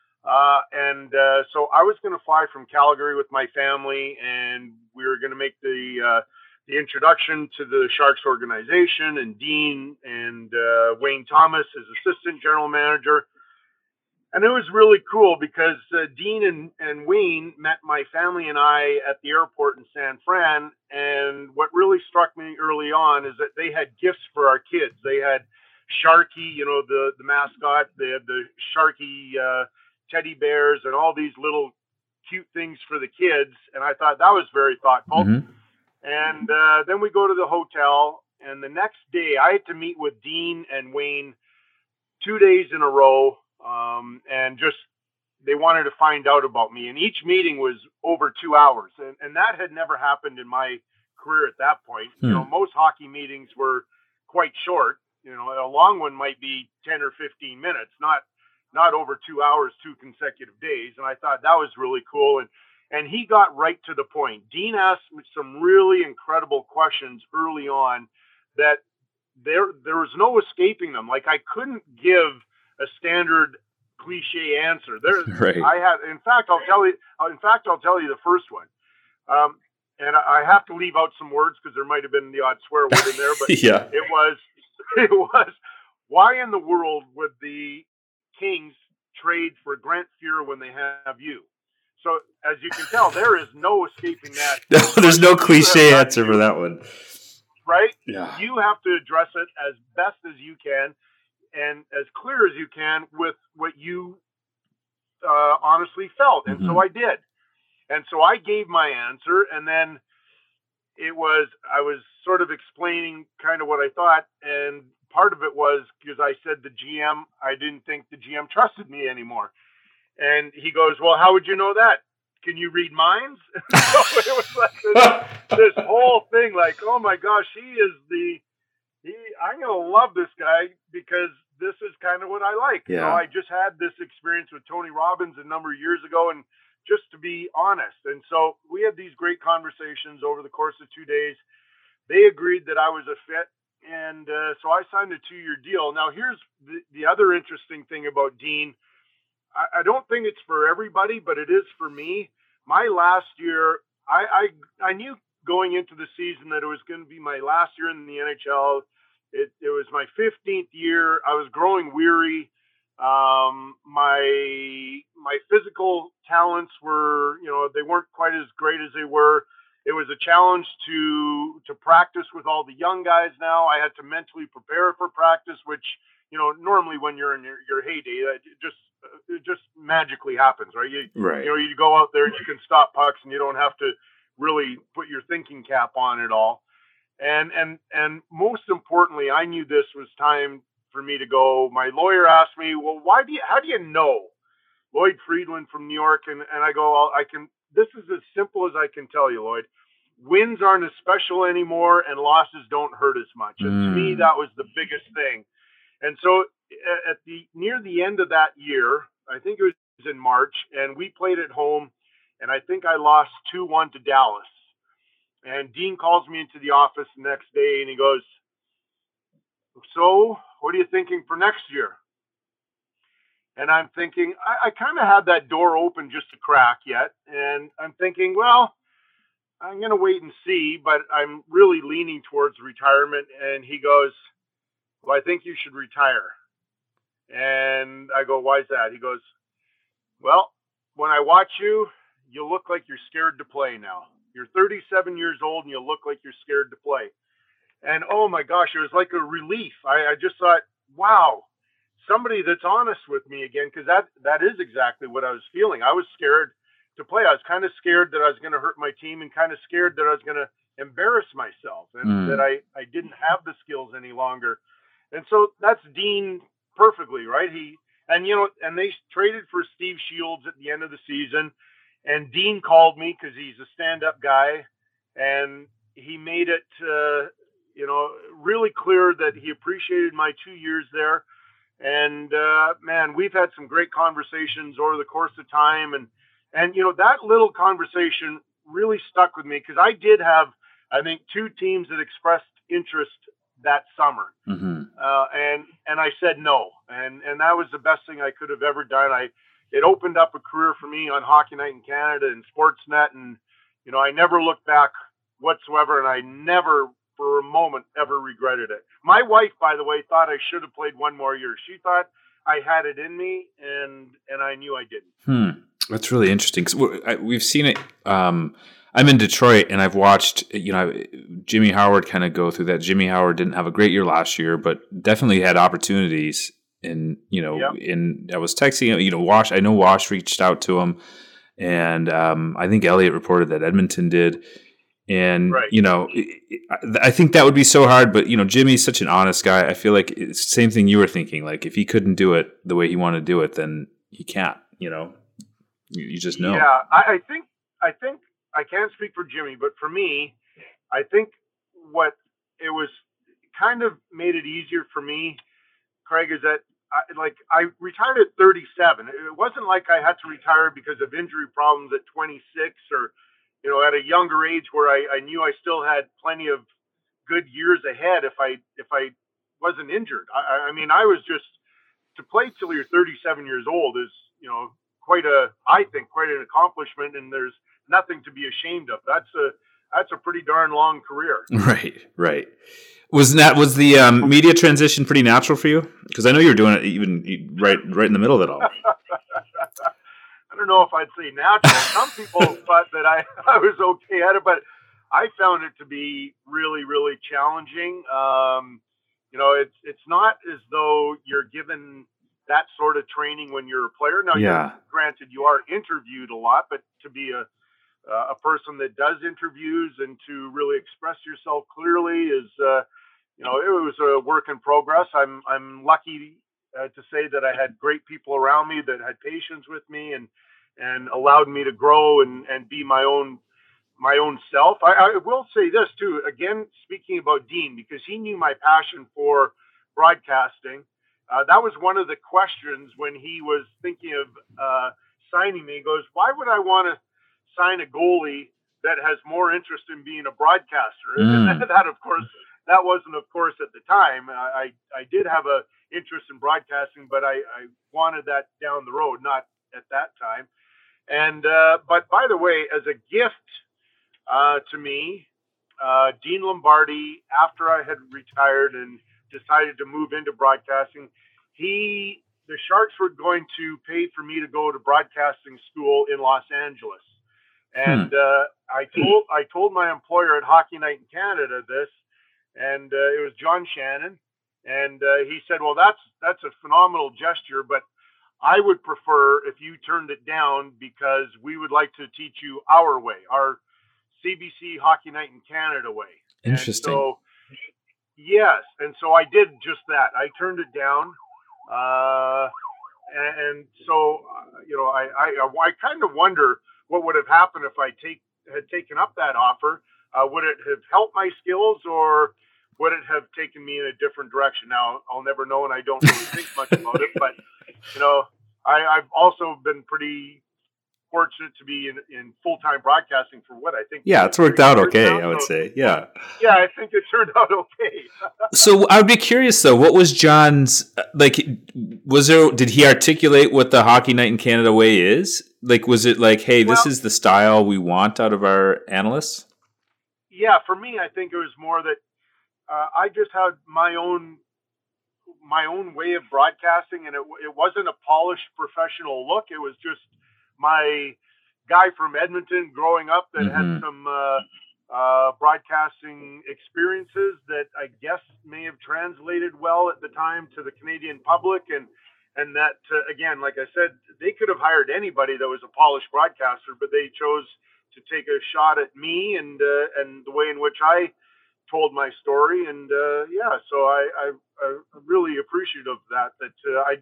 So I was going to fly from Calgary with my family, and we were going to make the introduction to the Sharks organization, and Dean and Wayne Thomas as assistant general manager. And it was really cool because Dean and Wayne met my family and I at the airport in San Fran. And what really struck me early on is that they had gifts for our kids. They had Sharky, the mascot. They had the Sharky teddy bears and all these little cute things for the kids. And I thought that was very thoughtful. Mm-hmm. And then we go to the hotel, and the next day I had to meet with Dean and Wayne 2 days in a row, and just they wanted to find out about me. And each meeting was over 2 hours, and that had never happened in my career at that point. Most hockey meetings were quite short. A long one might be 10 or 15 minutes, not over 2 hours, 2 consecutive days. And I thought that was really cool. And he got right to the point. Dean asked me some really incredible questions early on that there was no escaping them. Like, I couldn't give a standard cliche answer. Right. In fact, I'll tell you the first one. And I have to leave out some words because there might have been the odd swear word in there, but yeah. it was, why in the world would the Kings trade for Grant Fuhr when they have you? So as you can tell, there is no escaping that. No, there's no cliche answer for that one. Right? Yeah. You have to address it as best as you can and as clear as you can with what you honestly felt. And so I did. And so I gave my answer, and then I was sort of explaining kind of what I thought. And part of it was because I said I didn't think the GM trusted me anymore. And he goes, "Well, how would you know that? Can you read minds?" So it was like this whole thing, like, oh my gosh, I'm going to love this guy because this is kind of what I like. Yeah. I just had this experience with Tony Robbins a number of years ago, and just to be honest. And so we had these great conversations over the course of 2 days. They agreed that I was a fit. And so I signed a 2-year deal. Now, here's the other interesting thing about Dean. I don't think it's for everybody, but it is for me. My last year, I knew going into the season that it was going to be my last year in the NHL. It was my 15th year. I was growing weary. My physical talents were, they weren't quite as great as they were. It was a challenge to practice with all the young guys now. I had to mentally prepare for practice, which, normally when you're in your heyday, it just magically happens, right? Right. You go out there and you can stop pucks and you don't have to really put your thinking cap on at all. And most importantly, I knew this was time for me to go. My lawyer asked me, "Well, how do you know Lloyd Friedland from New York?" And I go, this is as simple as I can tell you, Lloyd. Wins aren't as special anymore and losses don't hurt as much. And to me, that was the biggest thing. And so at the near the end of that year, I think it was in March, and we played at home, and I think I lost 2-1 to Dallas. And Dean calls me into the office the next day, and he goes, "So, what are you thinking for next year?" And I'm thinking, I kind of had that door open just a crack yet, and I'm thinking, well, I'm going to wait and see, but I'm really leaning towards retirement. And he goes, "Well, I think you should retire." And I go, "Why is that?" He goes, "Well, when I watch you, you look like you're scared to play now. You're 37 years old and you look like you're scared to play." And oh my gosh, it was like a relief. I just thought, wow, somebody that's honest with me again, because that is exactly what I was feeling. I was scared to play. I was kind of scared that I was going to hurt my team and kind of scared that I was going to embarrass myself and that I didn't have the skills any longer. And so that's Dean perfectly, right? And they traded for Steve Shields at the end of the season, and Dean called me because he's a stand-up guy, and he made it, really clear that he appreciated my 2 years there. And man, we've had some great conversations over the course of time, and that little conversation really stuck with me because I did have, I think, 2 teams that expressed interest that summer. Mm-hmm. And I said no. And that was the best thing I could have ever done. It opened up a career for me on Hockey Night in Canada and Sportsnet. And, I never looked back whatsoever. And I never for a moment ever regretted it. My wife, by the way, thought I should have played one more year. She thought I had it in me, and I knew I didn't. That's really interesting. 'Cause we've seen it. I'm in Detroit, and I've watched, Jimmy Howard kind of go through that. Jimmy Howard didn't have a great year last year, but definitely had opportunities. And, I was texting him, Wash, I know Wash reached out to him, and I think Elliott reported that Edmonton did. And, right. I think that would be so hard, but, Jimmy's such an honest guy. I feel like it's the same thing you were thinking. Like, if he couldn't do it the way he wanted to do it, then he can't, you just know. Yeah, I think I can't speak for Jimmy, but for me, I think what it was kind of made it easier for me, Craig, is that I retired at 37. It wasn't like I had to retire because of injury problems at 26 or, at a younger age where I knew I still had plenty of good years ahead if I wasn't injured. I mean, I was just, to play till you're 37 years old is, quite an accomplishment, and there's nothing to be ashamed of. That's a pretty darn long career. Right. Was the media transition pretty natural for you? Because I know you were doing it even right in the middle of it all. I don't know if I'd say natural. Some people thought that I was okay at it, but I found it to be really, really challenging. It's not as though you're given that sort of training when you're a player. Now, granted, you are interviewed a lot, but to be a person that does interviews and to really express yourself clearly is, it was a work in progress. I'm lucky to say that I had great people around me that had patience with me and allowed me to grow and be my own self. I will say this too, again, speaking about Dean, because he knew my passion for broadcasting. That was one of the questions when he was thinking of signing me. He goes, "Why would I want to sign a goalie that has more interest in being a broadcaster?" And that, of course, that wasn't, of course, at the time. I did have a interest in broadcasting, but I wanted that down the road, not at that time. And but by the way, as a gift to me, Dean Lombardi, after I had retired and decided to move into broadcasting, the Sharks were going to pay for me to go to broadcasting school in Los Angeles. And I told my employer at Hockey Night in Canada this, and it was John Shannon, and he said, "Well, that's a phenomenal gesture, but I would prefer if you turned it down because we would like to teach you our way, our CBC Hockey Night in Canada way." Interesting. And so, yes, and so I did just that. I turned it down, and so I kind of wonder what would have happened if I had taken up that offer. Would it have helped my skills, or would it have taken me in a different direction? Now, I'll never know, and I don't really think much about it. But, I've also been pretty fortunate to be in full-time broadcasting for what I think. Yeah, it's worked out okay, now, I would say. Yeah. Yeah, I think it turned out okay. So I would be curious though, what was John's, did he articulate what the Hockey Night in Canada way is? Like, was it like, hey, this is the style we want out of our analysts? Yeah, for me, I think it was more that I just had my own way of broadcasting, and it wasn't a polished professional look. It was just my guy from Edmonton growing up that had some broadcasting experiences that I guess may have translated well at the time to the Canadian public, and that again, like I said, they could have hired anybody that was a polished broadcaster, but they chose to take a shot at me and the way in which I told my story, and so I'm really appreciative of that. I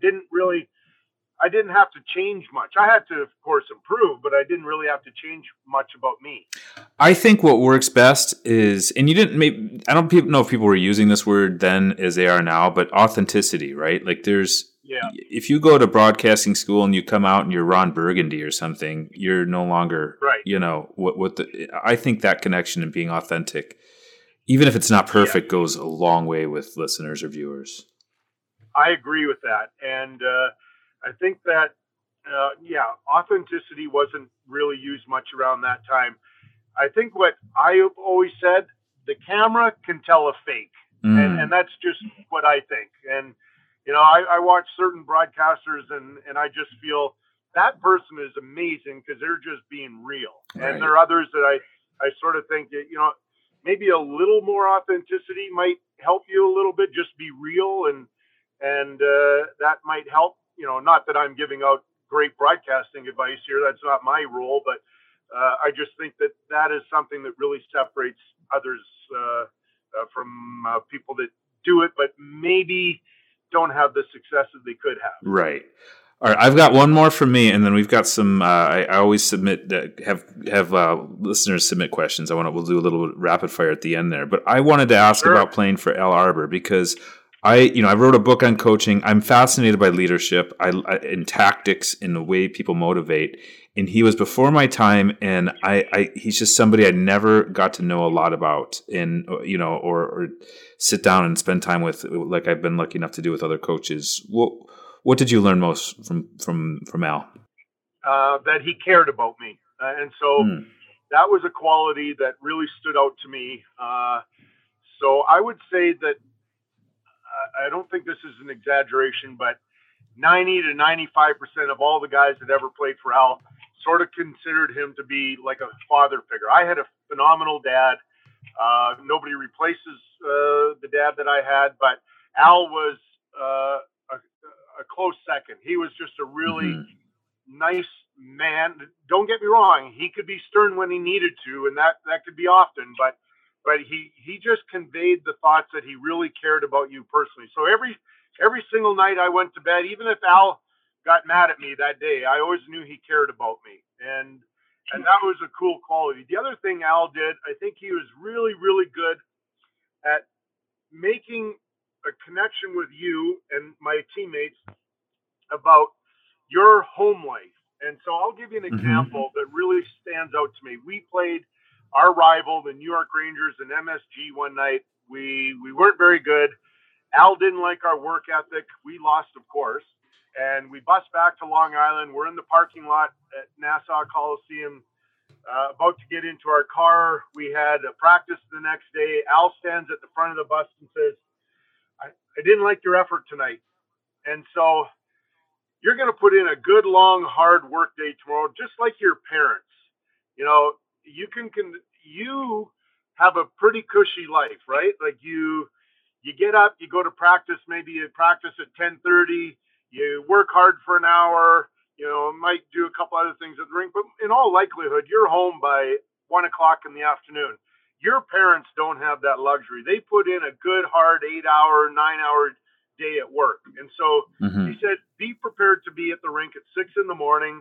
didn't have to change much. I had to, of course, improve, but I didn't really have to change much about me. I think what works best is, and I don't know if people were using this word then as they are now, but authenticity, right? Like if you go to broadcasting school and you come out and you're Ron Burgundy or something, you're no longer, right. I think that connection and being authentic, even if it's not perfect, goes a long way with listeners or viewers. I agree with that. And, I think that, authenticity wasn't really used much around that time. I think what I have always said, the camera can tell a fake. And that's just what I think. And, I watch certain broadcasters and I just feel that person is amazing because they're just being real. Right. And there are others that I sort of think that, maybe a little more authenticity might help you a little bit, just be real. And that might help. Not that I'm giving out great broadcasting advice here. That's not my role, but I just think that is something that really separates others from people that do it, but maybe don't have the success that they could have. Right. All right. I've got one more from me, and then we've got some. I always submit have listeners submit questions. We'll do a little rapid fire at the end there, but I wanted to ask about playing for Al Arbour because I wrote a book on coaching. I'm fascinated by leadership, and tactics, and the way people motivate. And he was before my time, and he's just somebody I never got to know a lot about, and or sit down and spend time with, like I've been lucky enough to do with other coaches. What did you learn most from Al? That he cared about me, and so that was a quality that really stood out to me. So I would say that. I don't think this is an exaggeration, but 90 to 95% of all the guys that ever played for Al sort of considered him to be like a father figure. I had a phenomenal dad. Nobody replaces the dad that I had, but Al was a close second. He was just a really nice man. Don't get me wrong. He could be stern when he needed to, and that could be often, but he just conveyed the thoughts that he really cared about you personally. So every single night I went to bed, even if Al got mad at me that day, I always knew he cared about me. And that was a cool quality. The other thing Al did, I think he was really, really good at making a connection with you and my teammates about your home life. And so I'll give you an example that really stands out to me. We played our rival, the New York Rangers, in MSG one night. We weren't very good. Al didn't like our work ethic. We lost, of course. And we bus back to Long Island. We're in the parking lot at Nassau Coliseum, about to get into our car. We had a practice the next day. Al stands at the front of the bus and says, I didn't like your effort tonight. And so you're going to put in a good, long, hard work day tomorrow, just like your parents. You have a pretty cushy life, right? Like you get up, you go to practice, maybe you practice at 10:30, you work hard for an hour, might do a couple other things at the rink, but in all likelihood, you're home by 1 o'clock in the afternoon. Your parents don't have that luxury. They put in a good, hard 8-hour, 9-hour day at work. And so he said, be prepared to be at the rink at 6 a.m,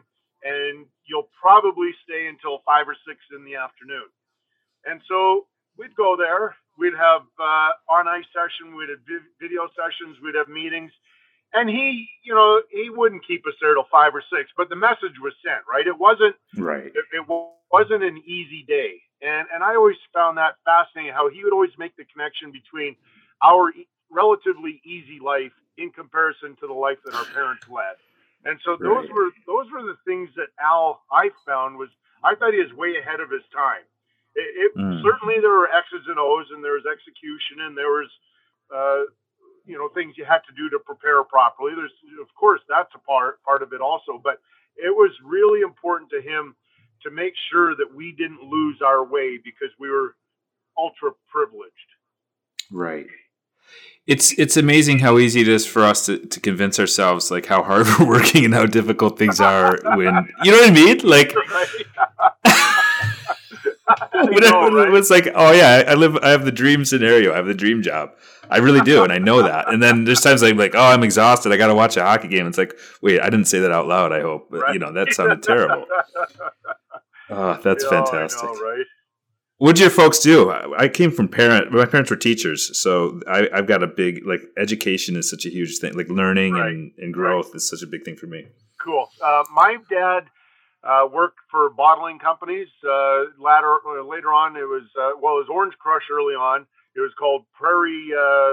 and you'll probably stay until 5 or 6 in the afternoon. And so we'd go there. We'd have on ice session. We'd have video sessions. We'd have meetings. And he wouldn't keep us there till 5 or 6, but the message was sent, right? It wasn't Right. It wasn't an easy day. And I always found that fascinating, how he would always make the connection between our relatively easy life in comparison to the life that our parents led. And so those were the things that Al, I found, was, I thought he was way ahead of his time. Certainly there were X's and O's, and there was execution, and there was things you had to do to prepare properly. There's, of course, that's a part of it also, but it was really important to him to make sure that we didn't lose our way because we were ultra privileged. Right. It's amazing how easy it is for us to convince ourselves like how hard we're working and how difficult things are when, you know what I mean? Like, it's like, oh yeah, I have the dream scenario. I have the dream job. I really do. And I know that. And then there's times I'm like, oh, I'm exhausted. I got to watch a hockey game. It's like, wait, I didn't say that out loud. I hope, but that sounded terrible. Oh, that's fantastic. I know, right? What did your folks do? I came from my parents were teachers, so I've got a big, like, education is such a huge thing. Like learning and growth is such a big thing for me. Cool. My dad worked for bottling companies. Later on, it was Orange Crush early on. It was called Prairie,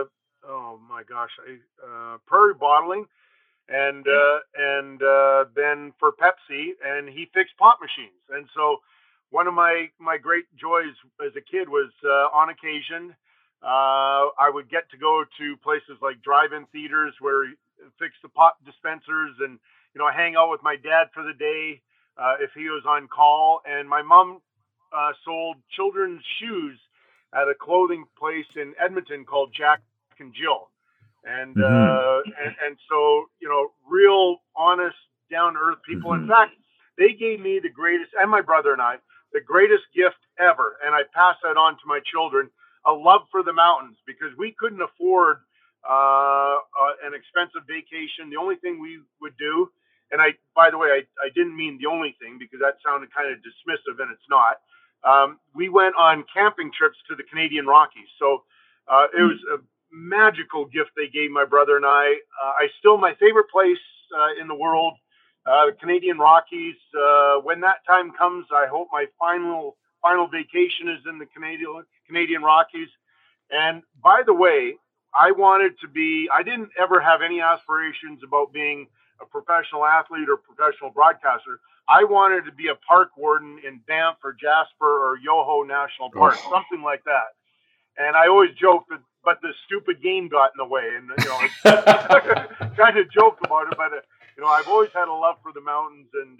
Prairie Bottling. And then for Pepsi, and he fixed pop machines. And so one of my great joys as a kid was on occasion, I would get to go to places like drive-in theaters where he fixed the pop dispensers and, hang out with my dad for the day if he was on call. And my mom sold children's shoes at a clothing place in Edmonton called Jack and Jill. And and so, real honest, down to earth people. In fact, they gave me the greatest, and my brother and I, the greatest gift ever. And I pass that on to my children, a love for the mountains, because we couldn't afford an expensive vacation. The only thing we would do, and by the way, I didn't mean the only thing because that sounded kind of dismissive, and it's not. We went on camping trips to the Canadian Rockies. So it was a magical gift they gave my brother and I. My favorite place in the world, the Canadian Rockies. When that time comes, I hope my final vacation is in the Canadian Rockies. And by the way, I didn't ever have any aspirations about being a professional athlete or professional broadcaster. I wanted to be a park warden in Banff or Jasper or Yoho National Park, something like that. And I always joke but the stupid game got in the way, and kind of joke about it. But I've always had a love for the mountains, and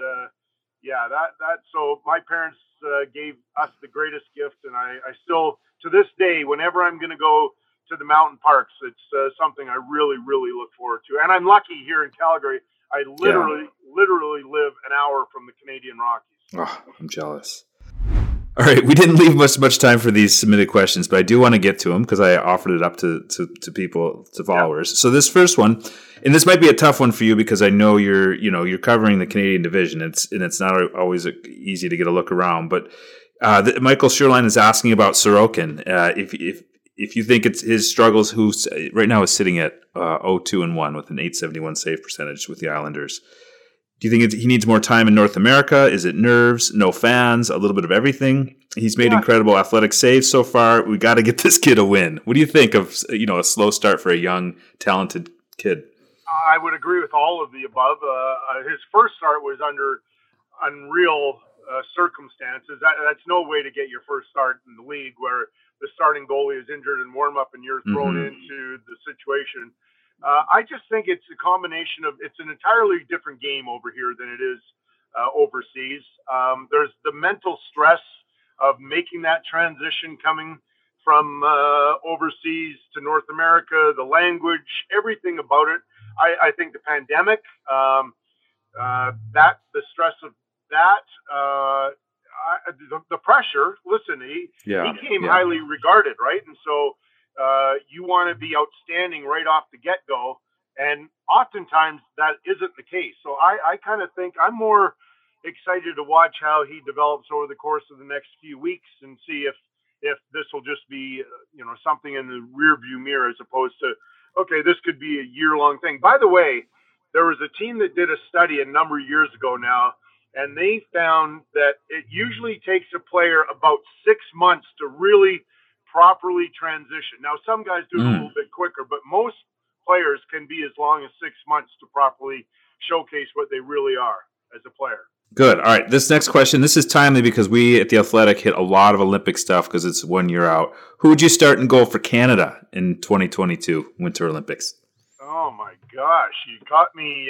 so my parents gave us the greatest gift, and I still, to this day, whenever I'm going to go to the mountain parks, it's something I really, really look forward to. And I'm lucky here in Calgary. I literally live an hour from the Canadian Rockies. Oh, I'm jealous. All right, we didn't leave much time for these submitted questions, but I do want to get to them because I offered it up to people, to followers. Yeah. So this first one, and this might be a tough one for you because I know you're covering the Canadian division. It's not always easy to get a look around. But Michael Sherline is asking about Sorokin. If you think it's his struggles, who right now is sitting at 0-2-1 with an .871 save percentage with the Islanders. Do you think he needs more time in North America? Is it nerves, no fans, a little bit of everything? He's made incredible athletic saves so far. We got to get this kid a win. What do you think of a slow start for a young, talented kid? I would agree with all of the above. His first start was under unreal circumstances. That's no way to get your first start in the league where the starting goalie is injured in warm-up and you're thrown into the situation. I just think it's a combination of, it's an entirely different game over here than it is overseas. There's the mental stress of making that transition coming from overseas to North America, the language, everything about it. I think the pandemic, the stress of that, the pressure. Listen, he came highly regarded, right? And so you want to be outstanding right off the get-go, and oftentimes that isn't the case. So I kind of think I'm more excited to watch how he develops over the course of the next few weeks and see if if this will just be, something in the rear view mirror as opposed to, okay, this could be a year-long thing. By the way, there was a team that did a study a number of years ago now, and they found that it usually takes a player about 6 months to really properly transition. Now, some guys do it a little bit quicker, but most players can be as long as 6 months to properly showcase what they really are as a player. Good. All right. This next question, this is timely because we at The Athletic hit a lot of Olympic stuff because it's 1 year out. Who would you start in goal for Canada in 2022 Winter Olympics? Oh, my gosh. You caught me.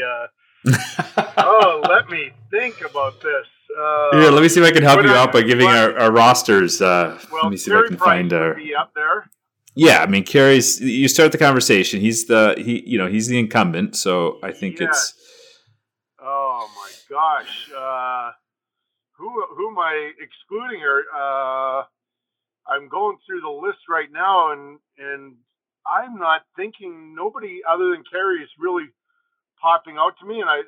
Let me think about this. Here, let me see if I can help you out by giving our rosters. Let me see if I can find our. Be up there. Yeah, I mean, Carey's. You start the conversation. He's the incumbent, so I think it's. Oh my gosh, who am I excluding here? I'm going through the list right now, and I'm not thinking nobody other than Carey is really popping out to me, and I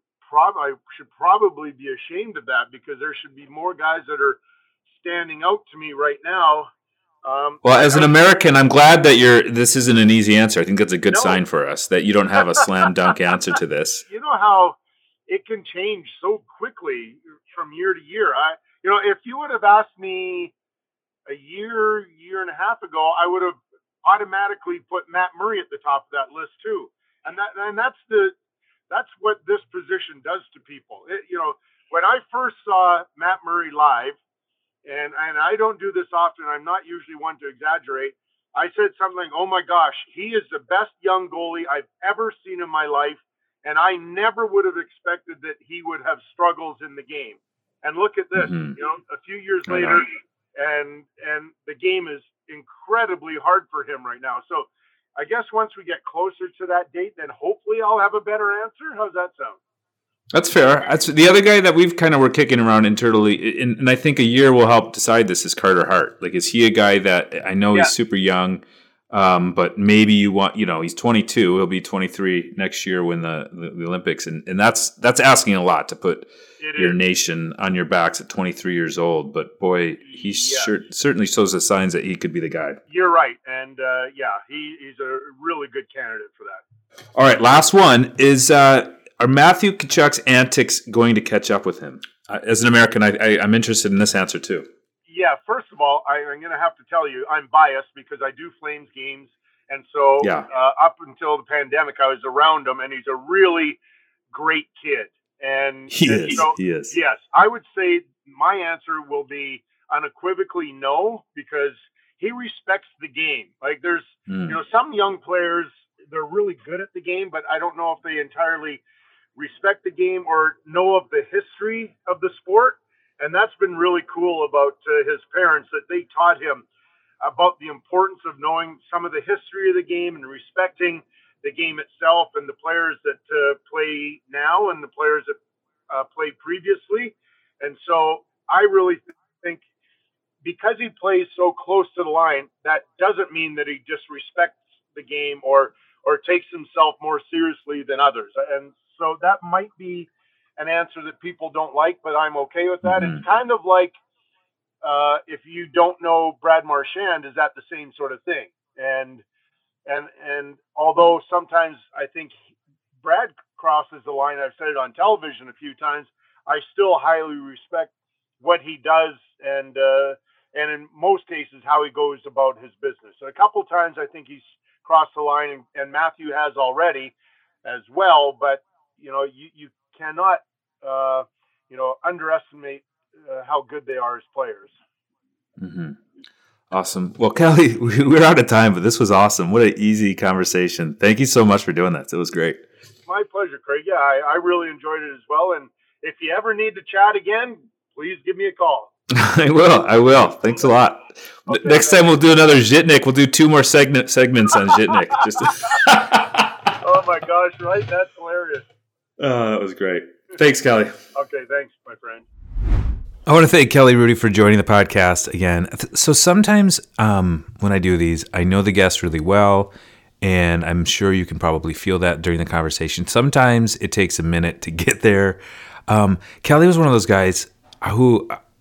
should probably be ashamed of that because there should be more guys that are standing out to me right now. Well, as an American, I'm glad that this isn't an easy answer. I think that's a good sign for us that you don't have a slam dunk answer to this. You know how it can change so quickly from year to year. If you would have asked me a year and a half ago, I would have automatically put Matt Murray at the top of that list too. And that's what this position does to people. When I first saw Matt Murray live, and I don't do this often, I'm not usually one to exaggerate, I said something like, oh my gosh, he is the best young goalie I've ever seen in my life, and I never would have expected that he would have struggles in the game. And look at this, a few years later, and the game is incredibly hard for him right now. So I guess once we get closer to that date, then hopefully I'll have a better answer. How's that sound? That's fair. That's the other guy that we've were kicking around internally, and I think a year will help decide this, is Carter Hart. Like, is he a guy that, I know he's super young, but maybe you want, he's 22, he'll be 23 next year when the Olympics, and that's asking a lot to put your nation on your backs at 23 years old. But boy, he certainly shows the signs that he could be the guy. You're right, and he's a really good candidate for that. All right, last one is. Are Matthew Tkachuk's antics going to catch up with him? As an American, I'm interested in this answer too. Yeah, first of all, I'm going to have to tell you, I'm biased because I do Flames games. And so up until the pandemic, I was around him, and he's a really great kid. And he is. Yes, I would say my answer will be unequivocally no, because he respects the game. Like, there's, some young players, they're really good at the game, but I don't know if they entirely respect the game or know of the history of the sport. And that's been really cool about his parents, that they taught him about the importance of knowing some of the history of the game and respecting the game itself and the players that play now and the players that played previously. And so I really think because he plays so close to the line, that doesn't mean that he just respects the game or takes himself more seriously than others. And so that might be an answer that people don't like, but I'm okay with that. It's kind of like if you don't know Brad Marchand, is that the same sort of thing? And although sometimes I think Brad crosses the line, I've said it on television a few times, I still highly respect what he does and in most cases how he goes about his business. So a couple of times I think he's crossed the line, and Matthew has already as well, but you cannot underestimate how good they are as players. Awesome. Well, Kelly, we're out of time, but this was awesome. What an easy conversation. Thank you so much for doing this. It was great. My pleasure, Craig. Yeah, I really enjoyed it as well. And if you ever need to chat again, please give me a call. I will. Thanks a lot. Okay, next time we'll do another Zhitnik. We'll do 2 more segments on Zhitnik. Oh my gosh, right? That's hilarious. That was great. Thanks, Kelly. Okay, thanks, my friend. I want to thank Kelly Hrudey for joining the podcast again. So sometimes when I do these, I know the guest really well, and I'm sure you can probably feel that during the conversation. Sometimes it takes a minute to get there. Kelly was one of those guys who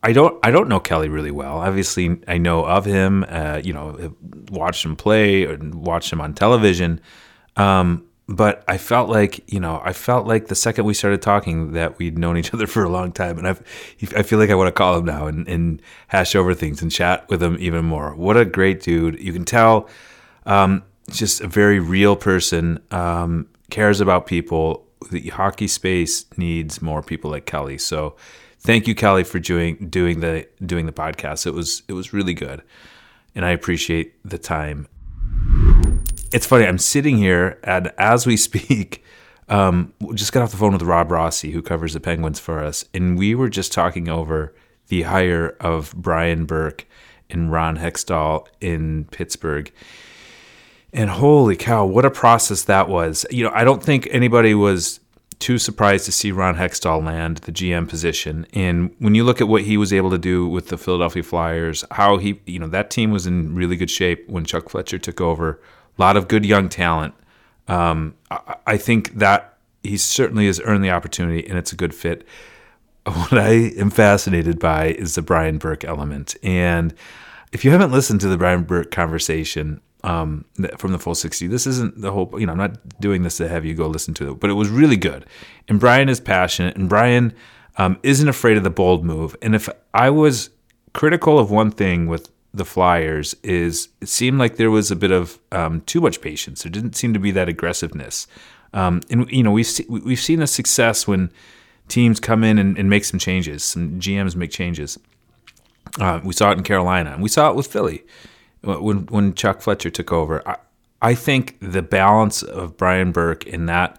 I don't know Kelly really well. Obviously, I know of him. Watched him play and watched him on television. But I felt like the second we started talking that we'd known each other for a long time, and I feel like I want to call him now and hash over things and chat with him even more. What a great dude! You can tell, just a very real person. Cares about people. The hockey space needs more people like Kelly. So, thank you, Kelly, for doing the podcast. It was really good, and I appreciate the time. It's funny, I'm sitting here, and as we speak, just got off the phone with Rob Rossi, who covers the Penguins for us, and we were just talking over the hire of Brian Burke and Ron Hextall in Pittsburgh. And holy cow, what a process that was. I don't think anybody was too surprised to see Ron Hextall land the GM position. And when you look at what he was able to do with the Philadelphia Flyers, how that team was in really good shape when Chuck Fletcher took over. A lot of good young talent. I think that he certainly has earned the opportunity, and it's a good fit. What I am fascinated by is the Brian Burke element. And if you haven't listened to the Brian Burke conversation from the Full 60, this isn't the whole, I'm not doing this to have you go listen to it, but it was really good. And Brian is passionate, and Brian isn't afraid of the bold move. And if I was critical of one thing with the Flyers, is it seemed like there was a bit of too much patience. There didn't seem to be that aggressiveness. And we've seen the success when teams come in and make some changes. Some GMs make changes. We saw it in Carolina, and we saw it with Philly when Chuck Fletcher took over. I think the balance of Brian Burke in that,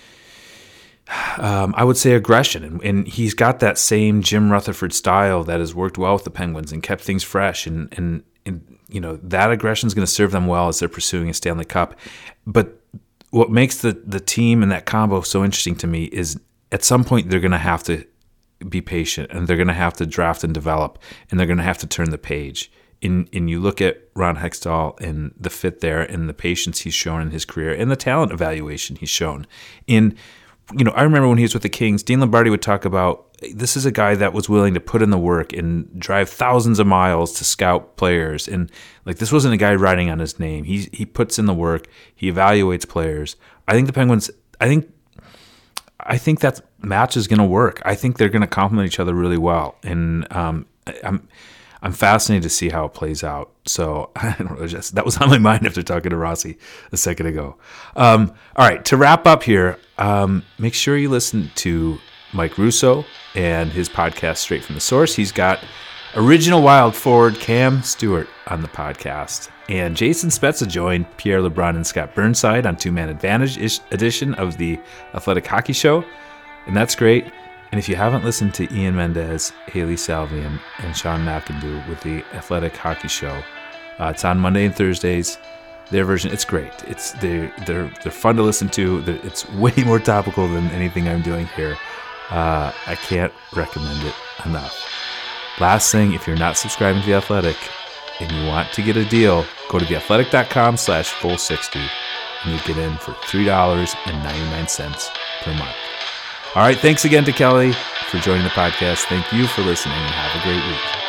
I would say, aggression, and he's got that same Jim Rutherford style that has worked well with the Penguins and kept things fresh, and that aggression is going to serve them well as they're pursuing a Stanley Cup. But what makes the team and that combo so interesting to me is at some point they're going to have to be patient, and they're going to have to draft and develop, and they're going to have to turn the page. And you look at Ron Hextall and the fit there, and the patience he's shown in his career, and the talent evaluation he's shown. I remember when he was with the Kings, Dean Lombardi would talk about, this is a guy that was willing to put in the work and drive thousands of miles to scout players. And this wasn't a guy writing on his name. He puts in the work. He evaluates players. I think the Penguins, I think that match is going to work. I think they're going to complement each other really well. And I'm fascinated to see how it plays out. So I don't know, that was on my mind after talking to Rossi a second ago. All right, to wrap up here, make sure you listen to Mike Russo and his podcast Straight from the Source. He's got original Wild forward Cam Stewart on the podcast. And Jason Spezza joined Pierre LeBrun and Scott Burnside on Two Man Advantage edition of the Athletic Hockey Show. And that's great. And if you haven't listened to Ian Mendez, Haley Salvian, and Sean McIndoe with the Athletic Hockey Show, it's on Monday and Thursdays. Their version, it's great. They're fun to listen to. It's way more topical than anything I'm doing here. I can't recommend it enough. Last thing, if you're not subscribing to The Athletic and you want to get a deal, go to theathletic.com/full60 and you get in for $3.99 per month. All right, thanks again to Kelly for joining the podcast. Thank you for listening, and have a great week.